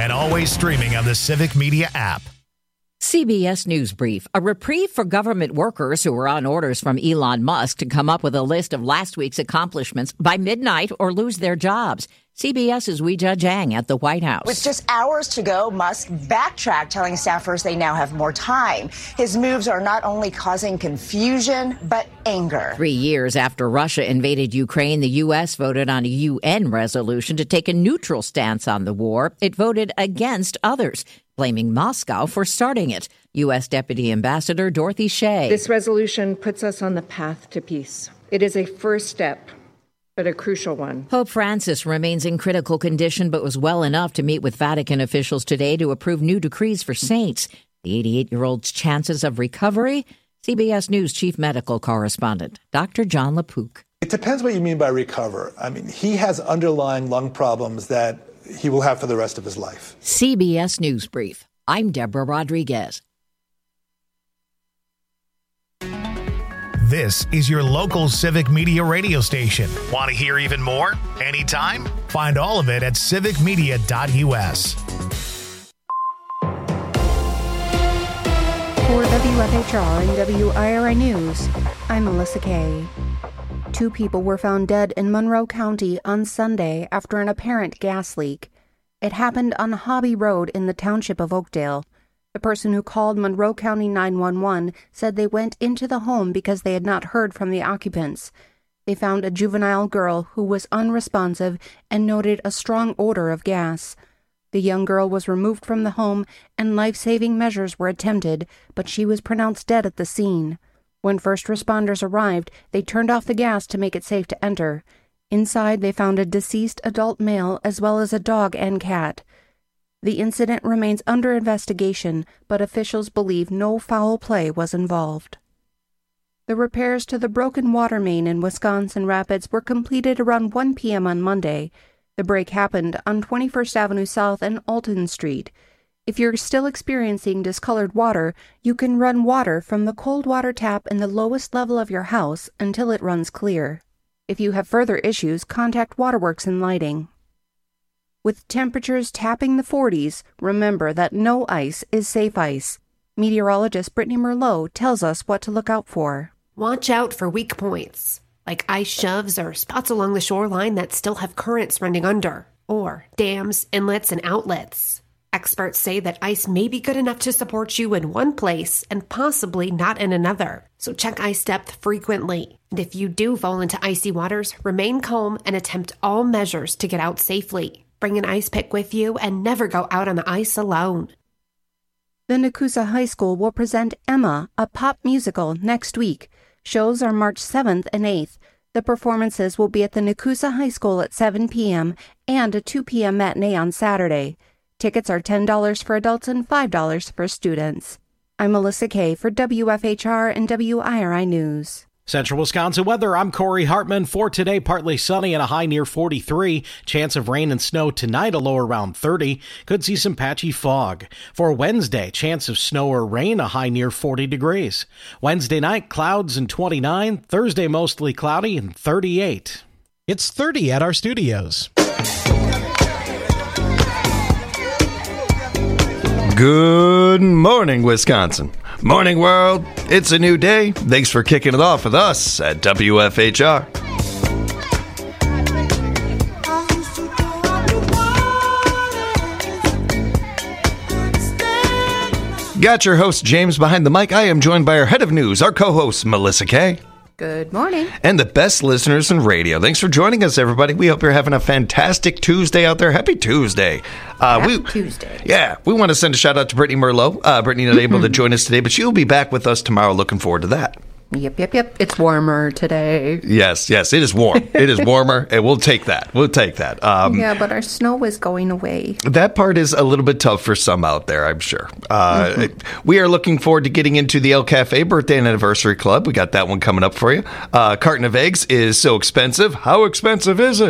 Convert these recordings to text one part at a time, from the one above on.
and always streaming on the Civic Media app. CBS News Brief. A reprieve for government workers who were on orders from Elon Musk to come up with a list of last week's accomplishments by midnight or lose their jobs. CBS's Weijia Jiang at the White House. With just hours to go, Musk backtracked, telling staffers they now have more time. His moves are not only causing confusion, but anger. 3 years after Russia invaded Ukraine, the U.S. voted on a UN resolution to take a neutral stance on the war. It voted against others, blaming Moscow for starting it. U.S. Deputy Ambassador Dorothy Shea. This resolution puts us on the path to peace. It is a first step, but a crucial one. Pope Francis remains in critical condition, but was well enough to meet with Vatican officials today to approve new decrees for saints. The 88-year-old's chances of recovery? CBS News chief medical correspondent, Dr. John LaPook. It depends what you mean by recover. I mean, he has underlying lung problems that he will have for the rest of his life. CBS News Brief. I'm Deborah Rodriguez. This is your local Civic Media radio station. Want to hear even more? Anytime? Find all of it at civicmedia.us. For WFHR and WIRI News, I'm Melissa Kay. 2 people were found dead in Monroe County on Sunday after an apparent gas leak. It happened on Hobby Road in the township of Oakdale. The person who called Monroe County 911 said they went into the home because they had not heard from the occupants. They found a juvenile girl who was unresponsive and noted a strong odor of gas. The young girl was removed from the home and life-saving measures were attempted, but she was pronounced dead at the scene. When first responders arrived, they turned off the gas to make it safe to enter. Inside, they found a deceased adult male as well as a dog and cat. The incident remains under investigation, but officials believe no foul play was involved. The repairs to the broken water main in Wisconsin Rapids were completed around 1 p.m. on Monday. The break happened on 21st Avenue South and Alton Street. If you're still experiencing discolored water, you can run water from the cold water tap in the lowest level of your house until it runs clear. If you have further issues, contact Waterworks and Lighting. With temperatures tapping the 40s, remember that no ice is safe ice. Meteorologist Brittany Merlot tells us what to look out for. Watch out for weak points, like ice shoves or spots along the shoreline that still have currents running under, or dams, inlets, and outlets. Experts say that ice may be good enough to support you in one place and possibly not in another. So check ice depth frequently. And if you do fall into icy waters, remain calm and attempt all measures to get out safely. Bring an ice pick with you and never go out on the ice alone. The Nakusa High School will present Emma, a pop musical, next week. Shows are March 7th and 8th. The performances will be at the Nakusa High School at 7 p.m. and a 2 p.m. matinee on Saturday. Tickets are $10 for adults and $5 for students. I'm Melissa Kay for WFHR and WIRI News. Central Wisconsin weather, I'm Corey Hartman. For today, partly sunny and a high near 43. Chance of rain and snow tonight, a low around 30. Could see some patchy fog. For Wednesday, chance of snow or rain, a high near 40 degrees. Wednesday night, clouds and 29. Thursday, mostly cloudy and 38. It's 30 at our studios. Good morning, Wisconsin. Morning, world. It's a new day. Thanks for kicking it off with us at WFHR. Got your host, James, behind the mic. I am joined by our head of news, our co-host, Melissa Kay. Good morning. And the best listeners in radio. Thanks for joining us, everybody. We hope you're having a fantastic Tuesday out there. Happy Tuesday. Tuesday. Yeah, we want to send a shout out to Brittany Merlot. Brittany not able to join us today, but she'll be back with us tomorrow. Looking forward to that. Yep. It's warmer today. Yes, it is warm. It is warmer, and we'll take that. Yeah, but our snow is going away. That part is a little bit tough for some out there, I'm sure. We are looking forward to getting into the El Cafe Birthday and Anniversary Club. We got that one coming up for you. Carton of eggs is so expensive. How expensive is it?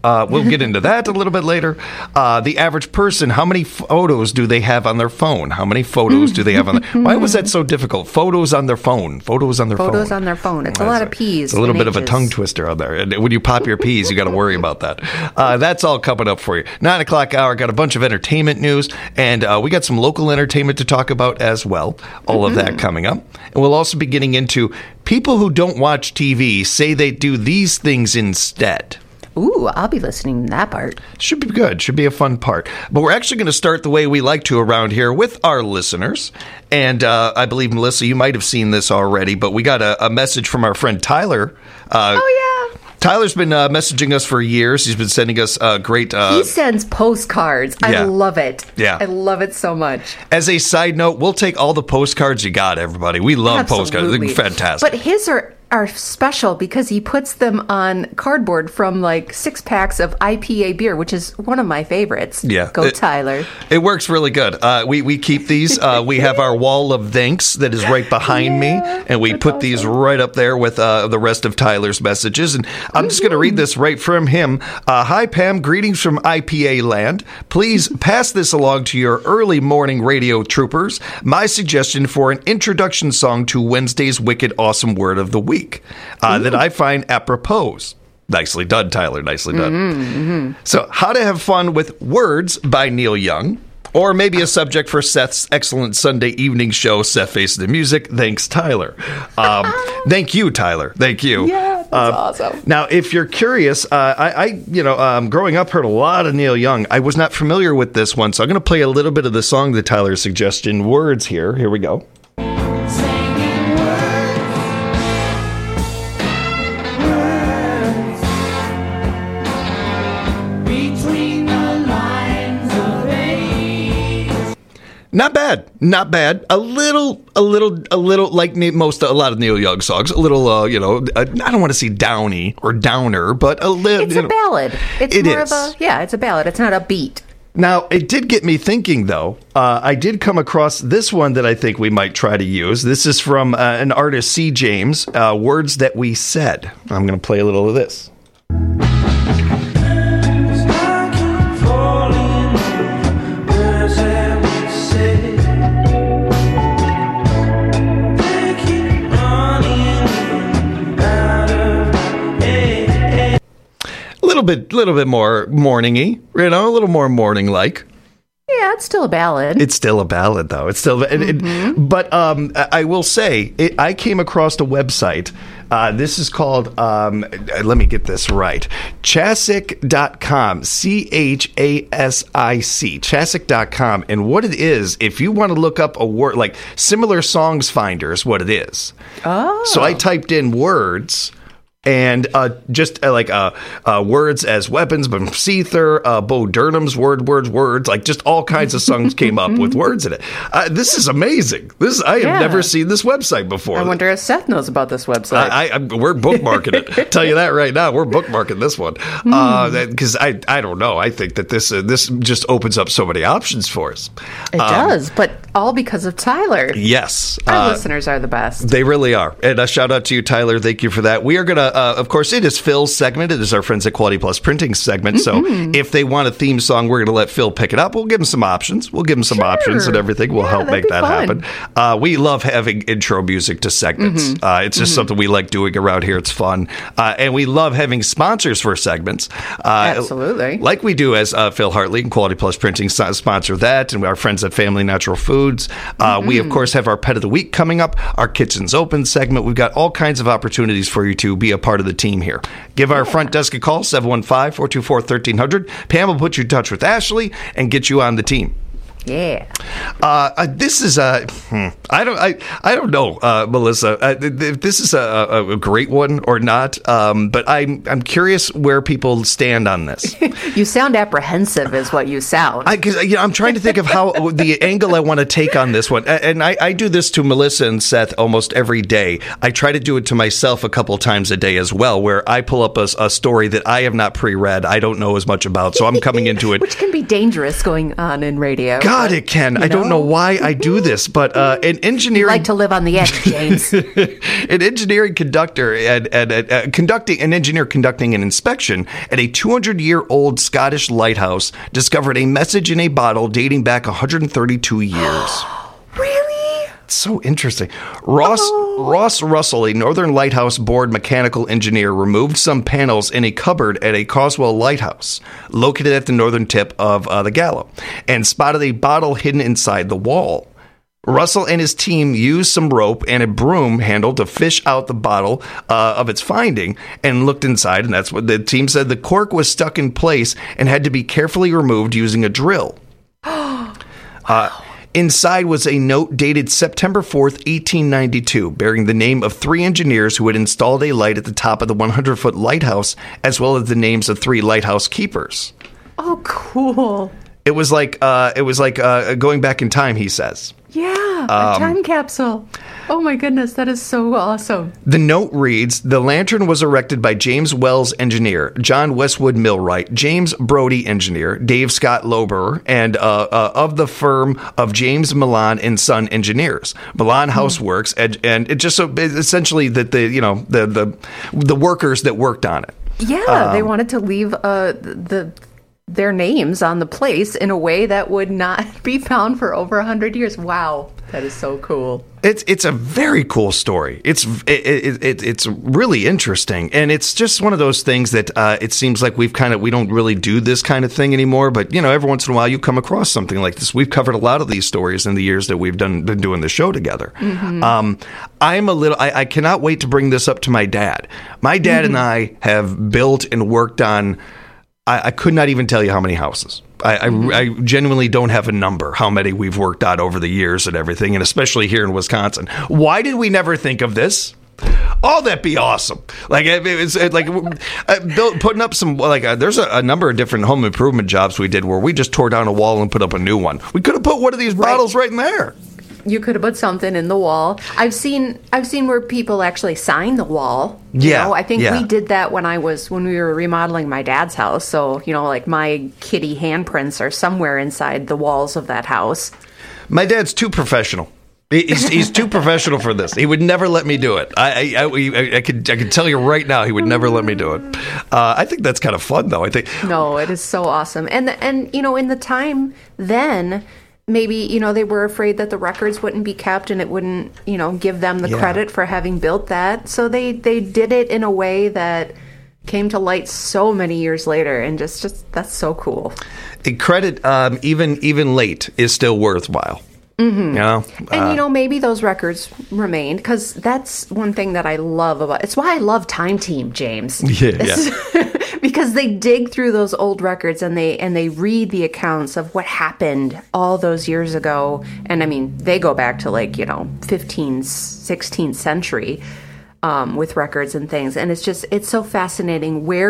We'll get into that a little bit later. The average person, how many photos do they have on their phone? How many photos do they have on their... Why was that so difficult? Photos on their phone. Photos on their phone. Photos on their phone. It's a lot of P's. It's a little bit of a tongue twister on there. And when you pop your P's, you got to worry about that. That's all coming up for you. 9 o'clock hour, got a bunch of entertainment news, and we got some local entertainment to talk about as well. All of that coming up. And we'll also be getting into people who don't watch TV say they do these things instead. Ooh, I'll be listening to that part. Should be good. Should be a fun part. But we're actually going to start the way we like to around here with our listeners. And I believe, Melissa, you might have seen this already, but we got a message from our friend Tyler. Oh, yeah. Tyler's been messaging us for years. He's been sending us great... he sends postcards. I love it. Yeah. I love it so much. As a side note, we'll take all the postcards you got, everybody. We love postcards. They're fantastic. But his are special because he puts them on cardboard from like 6 packs of IPA beer, which is one of my favorites. Yeah. Tyler. It works really good. We keep these. We have our wall of thanks that is right behind me, and we put these right up there with the rest of Tyler's messages. And I'm just going to read this right from him. Hi, Pam. Greetings from IPA land. Please pass this along to your early morning radio troopers. My suggestion for an introduction song to Wednesday's Wicked Awesome Word of the Week. That I find apropos. Nicely done, Tyler. Nicely done. So, How to Have Fun with Words by Neil Young. Or maybe a subject for Seth's excellent Sunday evening show, Seth Face the Music. Thanks, Tyler. Thank you, Tyler. Thank you. Yeah, that's awesome. Now, if you're curious, I growing up, heard a lot of Neil Young. I was not familiar with this one, so I'm going to play a little bit of the song that Tyler suggested, words here. Here we go. Not bad. Not bad. A little like a lot of Neil Young songs. A little, I don't want to say downy or downer, but a little. It's a ballad. It's a ballad. It's not a beat. Now, it did get me thinking, though. I did come across this one that I think we might try to use. This is from an artist, C. James, Words That We Said. I'm going to play a little of this. Little bit more morning-y, a little more morning-like. Yeah, it's still a ballad. It's still a ballad, though. It's still, but I will say, I came across a website. This is called, let me get this right, Chasic.com, Chasic, Chasic.com. And what it is, if you want to look up a word, like Similar Songs Finder is what it is. Oh. So I typed in words. And just like words as weapons, but Seether, Bo Burnham's words, like just all kinds of songs came up with words in it. This is amazing. I have never seen this website before. I wonder if Seth knows about this website. We're bookmarking it. Tell you that right now. We're bookmarking this one because I don't know. I think that this just opens up so many options for us. It does, but all because of Tyler. Yes, our listeners are the best. They really are. And a shout out to you, Tyler. Thank you for that. We are gonna. Of course, it is Phil's segment. It is our friends at Quality Plus Printing segment. So if they want a theme song, we're going to let Phil pick it up. We'll give him some options. Options and everything. We'll help make that happen. We love having intro music to segments. It's just something we like doing around here. It's fun. And we love having sponsors for segments. Absolutely. Like we do as Phil Hartley and Quality Plus Printing sponsor that. And our friends at Family Natural Foods. We, of course, have our Pet of the Week coming up. Our Kitchens Open segment. We've got all kinds of opportunities for you to be a part of the team here. Give our front desk a call, 715-424-1300. Pam will put you in touch with Ashley and get you on the team. Yeah. This is I don't know, Melissa, if this is a great one or not. But I'm curious where people stand on this. You sound apprehensive, is what you sound. Because I'm trying to think of how the angle I want to take on this one, and I do this to Melissa and Seth almost every day. I try to do it to myself a couple times a day as well, where I pull up a story that I have not pre-read, I don't know as much about, so I'm coming into it, which can be dangerous going on in radio. God, it can. I don't know why I do this, but an engineering... You like to live on the edge, James. An engineering conductor conducting an inspection at a 200-year-old Scottish lighthouse discovered a message in a bottle dating back 132 years. Really? It's so interesting. Ross Russell, a Northern Lighthouse Board mechanical engineer, removed some panels in a cupboard at a Causewell Lighthouse, located at the northern tip of the Gallo, and spotted a bottle hidden inside the wall. Russell and his team used some rope and a broom handle to fish out the bottle of its finding and looked inside, and that's what the team said. The cork was stuck in place and had to be carefully removed using a drill. Inside was a note dated September 4th, 1892, bearing the name of 3 engineers who had installed a light at the top of the 100-foot lighthouse, as well as the names of 3 lighthouse keepers. Oh, cool. It was like going back in time, he says. Yeah, a time capsule. Oh my goodness, that is so awesome. The note reads, "The lantern was erected by James Wells, engineer, John Westwood Millwright, James Brody, engineer, Dave Scott Lober, and of the firm of James Milan and Son engineers, Milan Houseworks," and it just so essentially that the workers that worked on it. Yeah, they wanted to leave their names on the place in a way that would not be found for over 100 years. Wow, that is so cool. It's a very cool story. It's really interesting, and it's just one of those things that it seems like we don't really do this kind of thing anymore. But every once in a while you come across something like this. We've covered a lot of these stories in the years that we've been doing the show together. Mm-hmm. I cannot wait to bring this up to my dad. My dad and I have built and worked on. I could not even tell you how many houses. I genuinely don't have a number how many we've worked out over the years and everything, and especially here in Wisconsin. Why did we never think of this? Oh, that'd be awesome! It's putting up some there's a number of different home improvement jobs we did where we just tore down a wall and put up a new one. We could have put one of these bottles right in there. You could have put something in the wall. I've seen where people actually sign the wall. I think we did that when we were remodeling my dad's house. So, my kitty handprints are somewhere inside the walls of that house. My dad's too professional. He's too professional for this. He would never let me do it. I could tell you right now, he would never let me do it. I think that's kind of fun, though. No, it is so awesome. And in the time then, maybe, they were afraid that the records wouldn't be kept and it wouldn't, give them the credit for having built that. So they did it in a way that came to light so many years later, and just that's so cool. Credit, even late, is still worthwhile. Mm-hmm. And maybe those records remained, because that's one thing that I love about. It's why I love Time Team, James. Yeah. Because they dig through those old records and they read the accounts of what happened all those years ago. And I mean, they go back to 15th, 16th century with records and things. And it's so fascinating where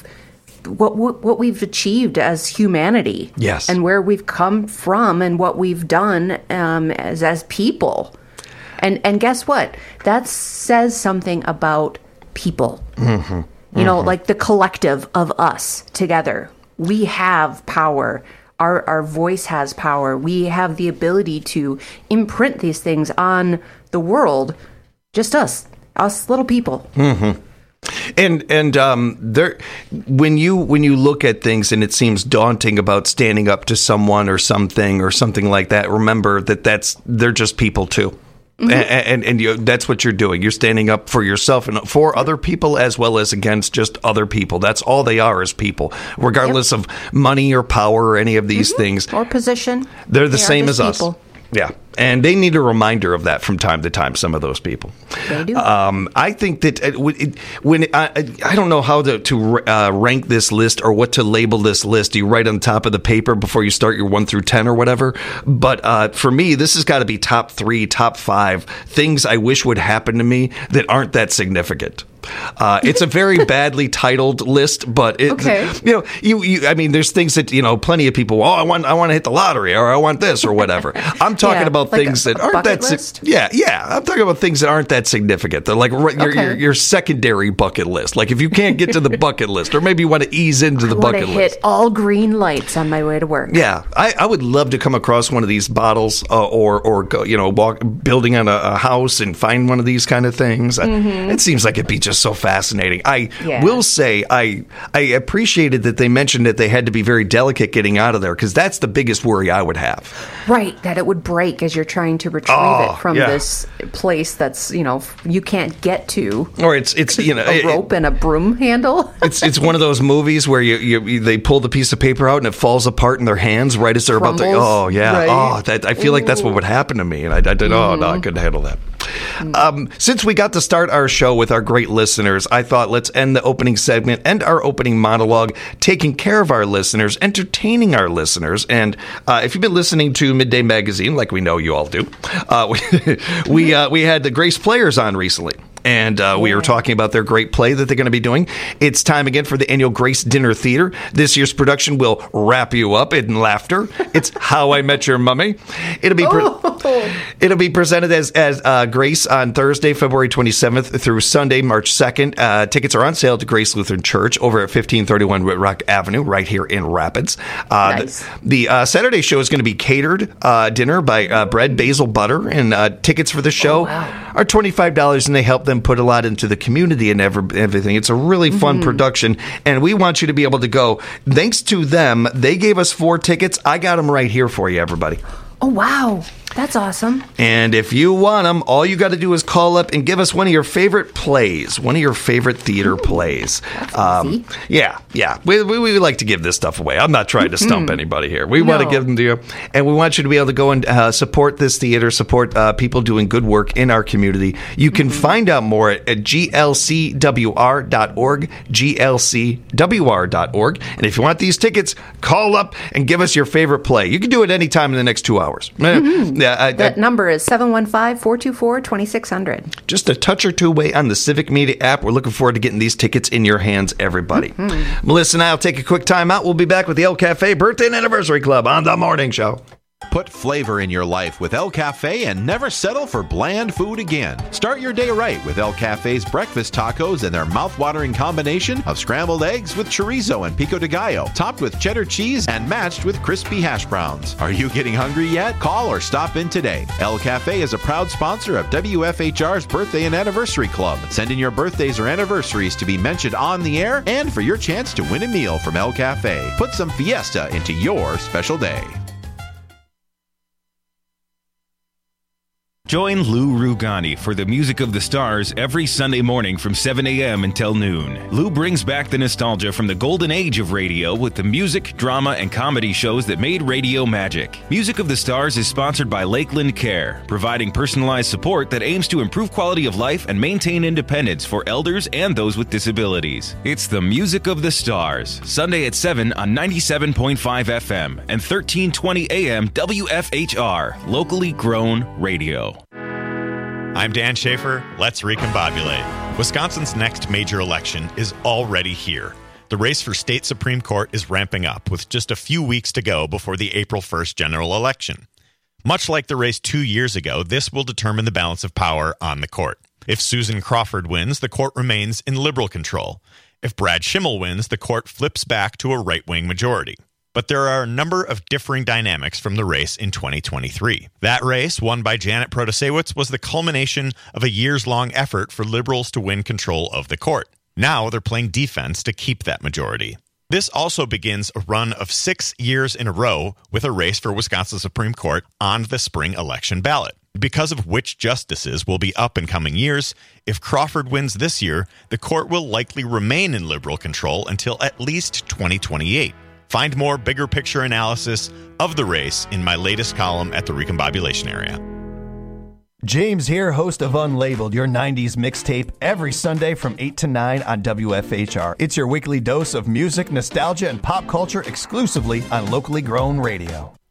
what we've achieved as humanity. Yes. And where we've come from and what we've done as people. And guess what? That says something about people. Mm-hmm. Like the collective of us together. We have power. Our voice has power. We have the ability to imprint these things on the world. Just us little people. Mm-hmm. And there, when you look at things and it seems daunting about standing up to someone or something like that, remember that they're just people too. Mm-hmm. And that's what you're doing. You're standing up for yourself and for other people as well as against just other people. That's all they are, is people, regardless of money or power or any of these things. Or position. They're the same as people. us. Yeah. And they need a reminder of that from time to time, some of those people. They do. I think that I don't know how to rank this list or what to label this list. You write on top of the paper before you start your 1 through 10 or whatever. But for me, this has got to be top 3, top 5 things I wish would happen to me that aren't that significant. It's a very badly titled list, but I mean, there's things that plenty of people. I want to hit the lottery, or I want this, or whatever. I'm talking about like things a that aren't that. list? Yeah. I'm talking about things that aren't that significant. They're like your secondary bucket list. Like if you can't get to the bucket list, or maybe you want to ease into the bucket list. Hit all green lights on my way to work. Yeah, I would love to come across one of these bottles, or go, walk building on a house and find one of these kind of things. It seems like it'd be just so fascinating. I will say I appreciated that they mentioned that they had to be very delicate getting out of there, because that's the biggest worry I would have. Right, that it would break as you're trying to retrieve it from this place that's you can't get to. Or it's a rope and a broom handle. It's one of those movies where they pull the piece of paper out and it falls apart in their hands right as they're about to. Oh yeah. Right. I feel like that's what would happen to me, and I did. Oh no, I couldn't handle that. Since we got to start our show with our great listeners, I thought let's end the opening segment and our opening monologue taking care of our listeners, entertaining our listeners. And if you've been listening to Midday Magazine, like we know you all do, we had the Grace Players on recently. And we were talking about their great play that they're going to be doing. It's time again for the annual Grace Dinner Theater. This year's production will wrap you up in laughter. It's How I Met Your Mummy. It'll be presented as Grace on Thursday, February 27th through Sunday, March 2nd. Tickets are on sale to Grace Lutheran Church over at 1531 Whitrock Avenue, right here in Rapids. Nice. The Saturday show is going to be catered dinner by Bread Basil Butter, and tickets for the show are $25, and they help them put a lot into the community and everything. It's a really fun production, and we want you to be able to go. Thanks to them, they gave us 4 tickets. I got them right here for you, everybody. Oh, wow. That's awesome. And if you want them, all you got to do is call up and give us one of your favorite plays, one of your favorite theater plays. That's easy. Yeah. We like to give this stuff away. I'm not trying to stump anybody here. We want to give them to you, and we want you to be able to go and support this theater, support people doing good work in our community. You can find out more at glcwr.org, glcwr.org. And if you want these tickets, call up and give us your favorite play. You can do it anytime in the next 2 hours. That number is 715-424-2600. Just a touch or two away on the Civic Media app. We're looking forward to getting these tickets in your hands, everybody. Melissa and I will take a quick time out. We'll be back with the El Cafe Birthday and Anniversary Club on The Morning Show. Put flavor in your life with El Cafe and never settle for bland food again. Start your day right with El Cafe's breakfast tacos and their mouth-watering combination of scrambled eggs with chorizo and pico de gallo, topped with cheddar cheese and matched with crispy hash browns. Are you getting hungry yet? Call or stop in today. El Cafe is a proud sponsor of WFHR's Birthday and Anniversary Club. Send in your birthdays or anniversaries to be mentioned on the air and for your chance to win a meal from El Cafe. Put some fiesta into your special day. Join Lou Rugani for the Music of the Stars every Sunday morning from 7 a.m. until noon. Lou brings back the nostalgia from the golden age of radio with the music, drama, and comedy shows that made radio magic. Music of the Stars is sponsored by Lakeland Care, providing personalized support that aims to improve quality of life and maintain independence for elders and those with disabilities. It's the Music of the Stars, Sunday at 7 on 97.5 FM and 1320 AM WFHR, locally grown radio. I'm Dan Schaefer. Let's recombobulate. Wisconsin's next major election is already here. The race for state Supreme Court is ramping up with just a few weeks to go before the April 1st general election. Much like the race 2 years ago, this will determine the balance of power on the court. If Susan Crawford wins, the court remains in liberal control. If Brad Schimmel wins, the court flips back to a right-wing majority. But there are a number of differing dynamics from the race in 2023. That race, won by Janet Protasiewicz, was the culmination of a years-long effort for liberals to win control of the court. Now they're playing defense to keep that majority. This also begins a run of 6 years in a row with a race for Wisconsin Supreme Court on the spring election ballot. Because of which justices will be up in coming years, if Crawford wins this year, the court will likely remain in liberal control until at least 2028. Find more bigger picture analysis of the race in my latest column at the Recombobulation Area. James here, host of Unlabeled, your 90s mixtape, every Sunday from 8 to 9 on WFHR. It's your weekly dose of music, nostalgia, and pop culture exclusively on locally grown radio.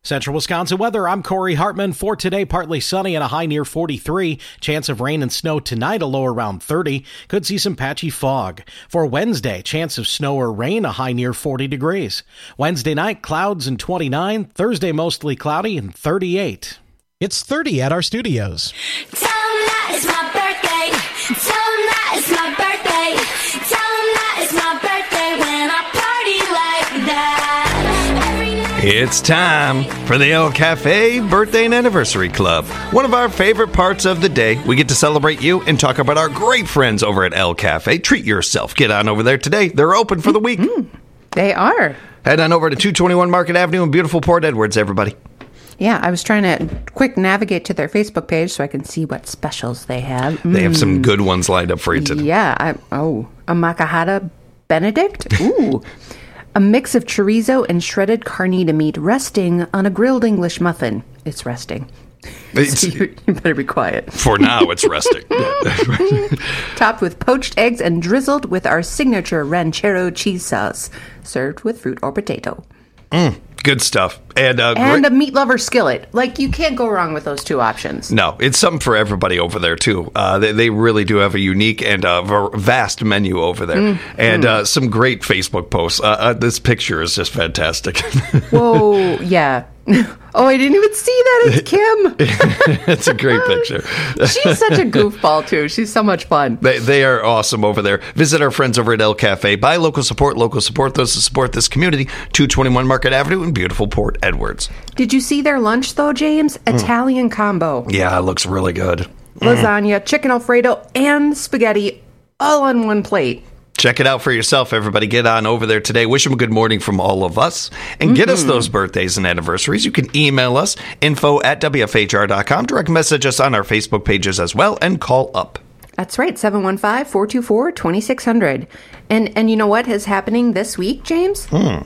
Central Wisconsin weather, I'm Corey Hartman. For today, partly sunny and a high near 43. Chance of rain and snow tonight, a low around 30. Could see some patchy fog. For Wednesday, chance of snow or rain, a high near 40 degrees. Wednesday night, clouds and 29. Thursday, mostly cloudy and 38. It's 30 at our studios. Tell 'em that it's my birthday. Tell 'em that it's my birthday. Tell 'em that it's my birthday when I party like that. It's time for the El Cafe Birthday and Anniversary Club. One of our favorite parts of the day. We get to celebrate you and talk about our great friends over at El Cafe. Treat yourself. Get on over there today. They're open for the week. They are. Head on over to 221 Market Avenue in beautiful Port Edwards, everybody. Yeah, I was trying to quick navigate to their Facebook page so I can see what specials they have. They have some good ones lined up for you today. Yeah. A Macahata Benedict. Ooh. A mix of chorizo and shredded carnita meat resting on a grilled English muffin. It's resting. So you better be quiet. For now, it's resting. Topped with poached eggs and drizzled with our signature ranchero cheese sauce. Served with fruit or potato. Good stuff. And a meat lover skillet. Like, you can't go wrong with those two options. No, it's something for everybody over there, too. They really do have a unique and vast menu over there. And some great Facebook posts. This picture is just fantastic. Whoa, yeah. Oh, I didn't even see that. It's Kim. It's a great picture. She's such a goofball, too. She's so much fun. They are awesome over there. Visit our friends over at El Cafe. Buy local support those to support this community. 221 Market Avenue in beautiful Port Edwards. Did you see their lunch, though, James? Italian combo. Yeah, it looks really good. Lasagna, chicken Alfredo, and spaghetti all on one plate. Check it out for yourself, everybody. Get on over there today. Wish them a good morning from all of us. And get us those birthdays and anniversaries. You can email us, info@wfhr.com. Direct message us on our Facebook pages as well, and call up. That's right, 715-424-2600. And you know what is happening this week, James?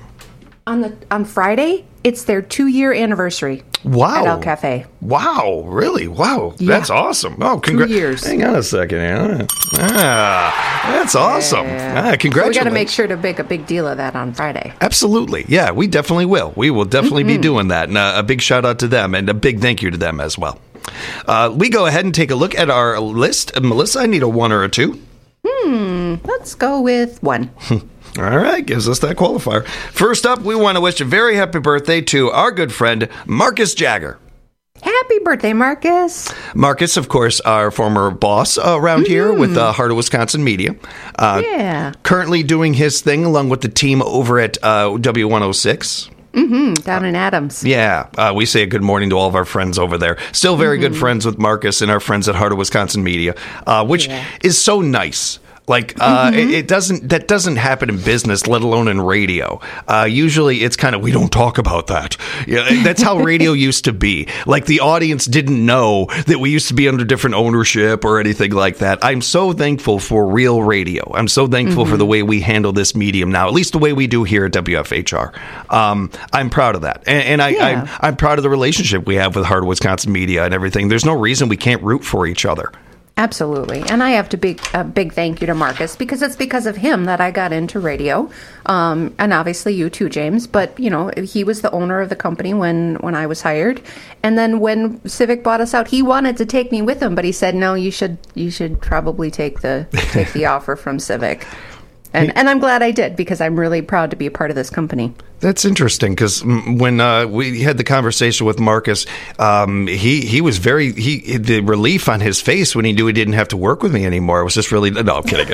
On Friday, it's their 2-year anniversary. Wow. At El Cafe. Wow, really? Wow. Yeah. That's awesome. Oh, 2 years. Hang on a second, Anna. That's awesome. Congratulations. So we got to make sure to make a big deal of that on Friday. Absolutely. Yeah, we definitely will. We will definitely be doing that. And a big shout out to them and a big thank you to them as well. We go ahead and take a look at our list. Melissa, I need a 1 or a 2. Let's go with 1. All right, gives us that qualifier. First up, we want to wish a very happy birthday to our good friend, Marcus Jagger. Happy birthday, Marcus. Marcus, of course, our former boss around here with Heart of Wisconsin Media. Currently doing his thing along with the team over at W106. Down in Adams. Yeah, we say a good morning to all of our friends over there. Still very good friends with Marcus and our friends at Heart of Wisconsin Media, which is so nice. Like, that doesn't happen in business, let alone in radio. Usually it's kind of, we don't talk about that. Yeah, that's how radio used to be. Like, the audience didn't know that we used to be under different ownership or anything like that. I'm so thankful for real radio. I'm so thankful for the way we handle this medium now, at least the way we do here at WFHR. I'm proud of that. And I'm proud of the relationship we have with Heart of Wisconsin Media and everything. There's no reason we can't root for each other. Absolutely. And I have to a big thank you to Marcus, because it's because of him that I got into radio. And obviously you too, James. But, you know, he was the owner of the company when I was hired. And then when Civic bought us out, he wanted to take me with him, but he said, no, you should probably take the offer from Civic. And I'm glad I did, because I'm really proud to be a part of this company. That's interesting, because when we had the conversation with Marcus, he was the relief on his face when he knew he didn't have to work with me anymore. It was just really, no, I'm kidding.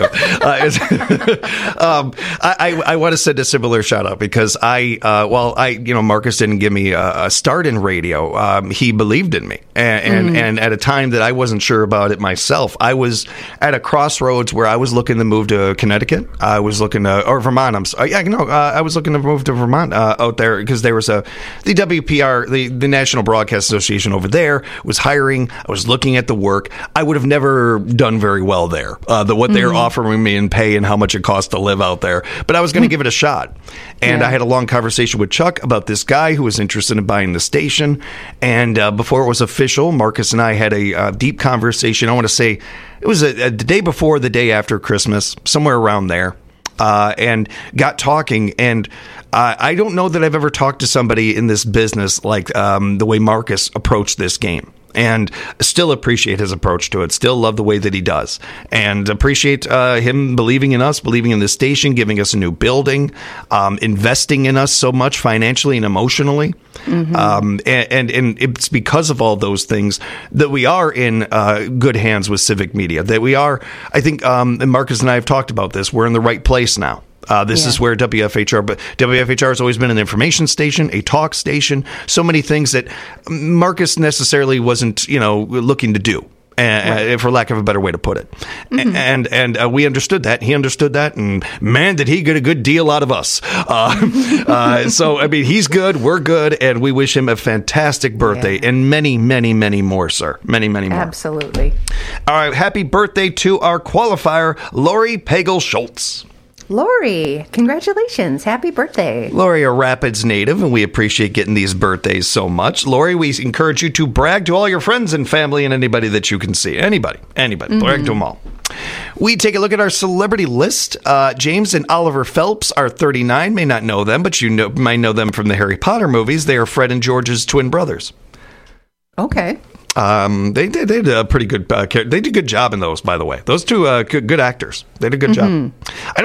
I want to send a similar shout out, because Marcus didn't give me a start in radio. He believed in me, and at a time that I wasn't sure about it myself. I was at a crossroads where I was looking to move to Connecticut. I was looking to, or Vermont. I was looking to move to Vermont out there, because there was the WPR, the National Broadcast Association over there was hiring. I was looking at the work. I would have never done very well there. What they're offering me in pay and how much it costs to live out there. But I was going to give it a shot. And I had a long conversation with Chuck about this guy who was interested in buying the station. And before it was official, Marcus and I had a deep conversation. I want to say it was the day before, the day after Christmas, somewhere around there. and got talking. And I don't know that I've ever talked to somebody in this business like the way Marcus approached this game. And still appreciate his approach to it. Still love the way that he does. And appreciate him believing in us, believing in this station, giving us a new building, investing in us so much financially and emotionally. Mm-hmm. And it's because of all those things that we are in good hands with Civic Media. That we are, I think, and Marcus and I have talked about this, we're in the right place now. This is where WFHR, but WFHR has always been an information station, a talk station, so many things that Marcus necessarily wasn't, looking to do. For lack of a better way to put it. Mm-hmm. And we understood that. He understood that. And man, did he get a good deal out of us. So, I mean, he's good. We're good. And we wish him a fantastic birthday and many, many, many more, sir. Many, many more. Absolutely. All right. Happy birthday to our qualifier, Lori Pagel-Schultz. Lori, congratulations. Happy birthday. Lori, a Rapids native, and we appreciate getting these birthdays so much. Lori, we encourage you to brag to all your friends and family and anybody that you can see. Anybody. Mm-hmm. Brag to them all. We take a look at our celebrity list. James and Oliver Phelps are 39. May not know them, but might know them from the Harry Potter movies. They are Fred and George's twin brothers. Okay. They did a pretty good. They did a good job in those, by the way. Those two good actors. They did a good job. I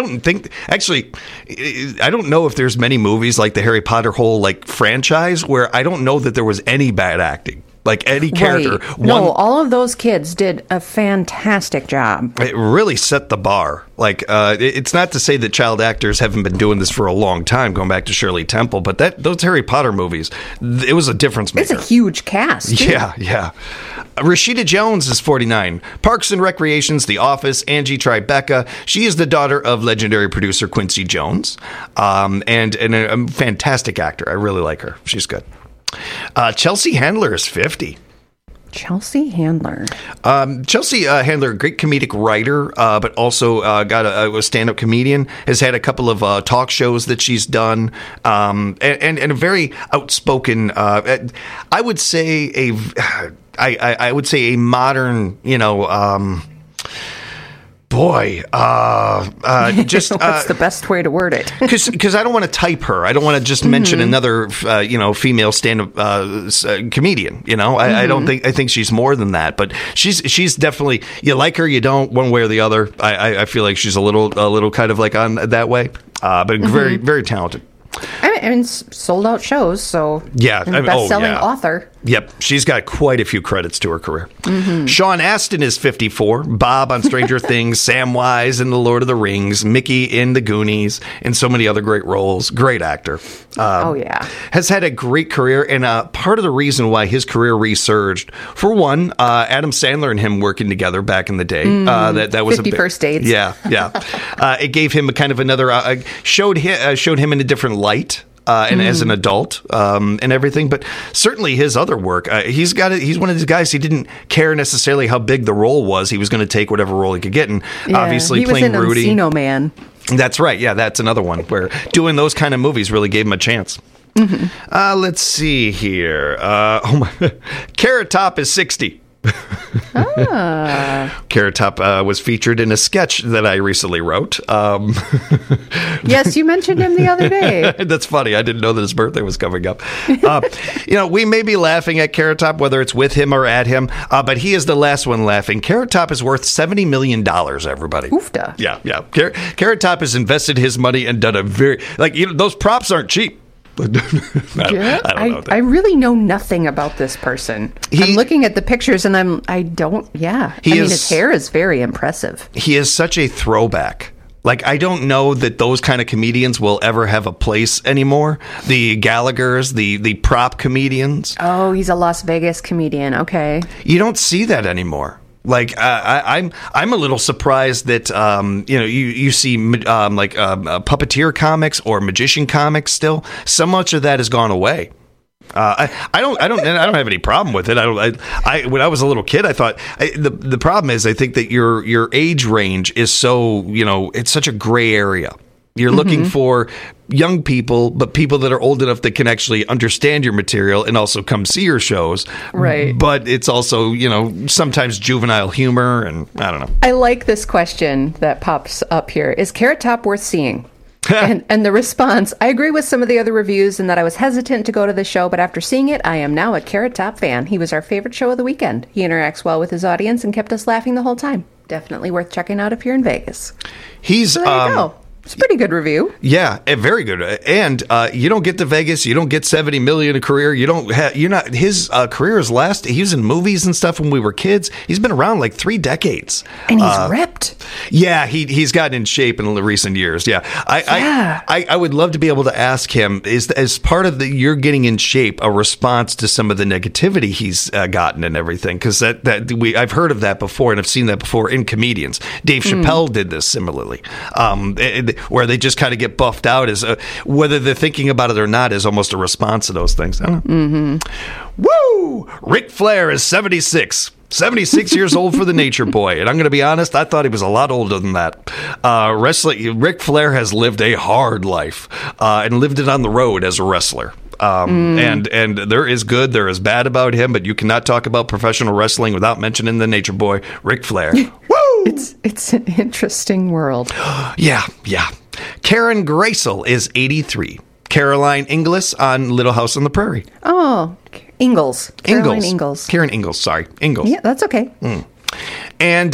don't know if there's many movies like the Harry Potter whole franchise where I don't know that there was any bad acting. Like any character. Right. No, all of those kids did a fantastic job. It really set the bar. It's not to say that child actors haven't been doing this for a long time, going back to Shirley Temple, but those Harry Potter movies, it was a difference maker. It's a huge cast, too. Yeah. Rashida Jones is 49. Parks and Recreations, The Office, Angie Tribeca. She is the daughter of legendary producer Quincy Jones, and a fantastic actor. I really like her. She's good. Chelsea Handler is 50. Chelsea Handler. Chelsea Handler, great comedic writer, but also got a stand-up comedian, has had a couple of talk shows that she's done, and a very outspoken, I would say I would say a modern, just what's the best way to word it? Because I don't want to type her. I don't want to just mention another, female stand-up comedian. I don't think. I think she's more than that. But she's definitely. You like her, you don't. One way or the other. I feel like she's a little kind of like on that way. But very, very talented. I mean, sold out shows, so best-selling author. Yep, she's got quite a few credits to her career. Sean Astin is 54. Bob on Stranger Things, Samwise in The Lord of the Rings, Mickey in The Goonies, and so many other great roles. Great actor. Has had a great career, and part of the reason why his career resurged, for one, Adam Sandler and him working together back in the day. That was 50 First Dates. Yeah. It gave him a kind of another showed him in a different light. And as an adult, and everything, but certainly his other work, he's one of these guys. He didn't care necessarily how big the role was. He was going to take whatever role he could get, and obviously playing Rudy. He was in Encino Man. That's right. Yeah, that's another one where doing those kind of movies really gave him a chance. Let's see here. Carrot Top is 60. Carrot Top was featured in a sketch that I recently wrote. Yes, you mentioned him the other day. That's funny. I didn't know that his birthday was coming up. We may be laughing at Carrot Top, whether it's with him or at him, but he is the last one laughing. Carrot Top is worth $70 million, everybody. Oofda. Yeah. Carrot Top has invested his money and done a very, those props aren't cheap. I don't know. I really know nothing about this person. I'm looking at the pictures and his hair is very impressive. He is such a throwback. I don't know that those kind of comedians will ever have a place anymore. The Gallaghers, the prop comedians. Oh, he's a Las Vegas comedian. Okay. You don't see that anymore. I'm a little surprised that you see puppeteer comics or magician comics still. So much of that has gone away. I don't have any problem with it. When I was a little kid, I thought the problem is I think that your age range is so it's such a gray area. You're looking for young people, but people that are old enough that can actually understand your material and also come see your shows. Right. But it's also, sometimes juvenile humor, and I don't know. I like this question that pops up here. Is Carrot Top worth seeing? and the response, I agree with some of the other reviews in that I was hesitant to go to the show, but after seeing it, I am now a Carrot Top fan. He was our favorite show of the weekend. He interacts well with his audience and kept us laughing the whole time. Definitely worth checking out if you're in Vegas. So there you go. It's a pretty good review. Yeah, very good. And you don't get to Vegas, you don't get $70 million a career. His career is he was in movies and stuff when we were kids. He's been around like 3 decades. And he's ripped. Yeah, he's gotten in shape in the recent years. Yeah. I would love to be able to ask him, as part of you're getting in shape, a response to some of the negativity he's gotten and everything. Because I've heard of that before, and I've seen that before in comedians. Dave Chappelle did this similarly. Where they just kind of get buffed out, as whether they're thinking about it or not, is almost a response to those things. I don't know. Woo! Ric Flair is 76. 76 years old for the Nature Boy. And I'm going to be honest, I thought he was a lot older than that. Ric Flair has lived a hard life and lived it on the road as a wrestler. And there is good, there is bad about him, but you cannot talk about professional wrestling without mentioning the Nature Boy, Ric Flair. Woo! It's an interesting world. Yeah. Karen Graysel is 83. Caroline Inglis on Little House on the Prairie. Oh, Ingalls. Caroline Ingalls. Karen Ingalls, sorry. Ingalls. Yeah, that's okay. And,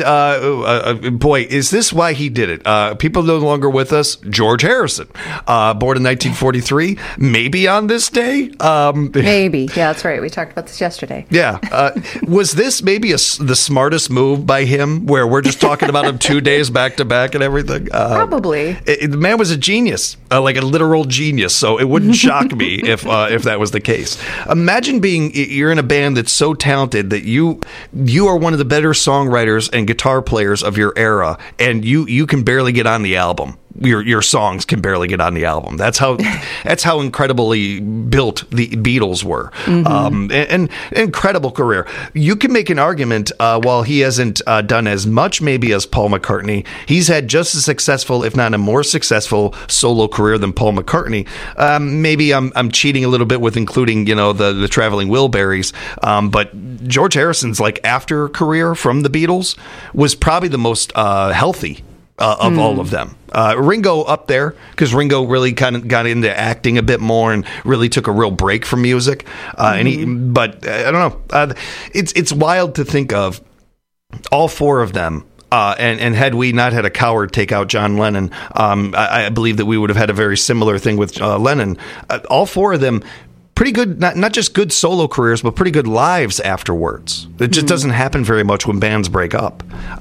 boy, is this why he did it? People no longer with us. George Harrison, born in 1943, maybe on this day. Maybe. Yeah, that's right. We talked about this yesterday. Yeah. Was this maybe the smartest move by him, where we're just talking about him 2 days back to back and everything? Probably. The man was a genius, like a literal genius. So it wouldn't shock me if that was the case. Imagine you're in a band that's so talented that you are one of the better songwriters and guitar players of your era, and you can barely get on the album. Your songs can barely get on the album. That's how incredibly built the Beatles were. And incredible career. You can make an argument, while he hasn't done as much maybe as Paul McCartney, he's had just as successful, if not a more successful, solo career than Paul McCartney. Maybe I'm cheating a little bit with including the Traveling Wilburys, but George Harrison's after career from the Beatles was probably the most healthy of all of them. Ringo up there, because Ringo really kind of got into acting a bit more and really took a real break from music. But I don't know. It's wild to think of all 4 of them. And had we not had a coward take out John Lennon, I believe that we would have had a very similar thing with Lennon. All 4 of them, pretty good, not just good solo careers, but pretty good lives afterwards. It just doesn't happen very much when bands break up.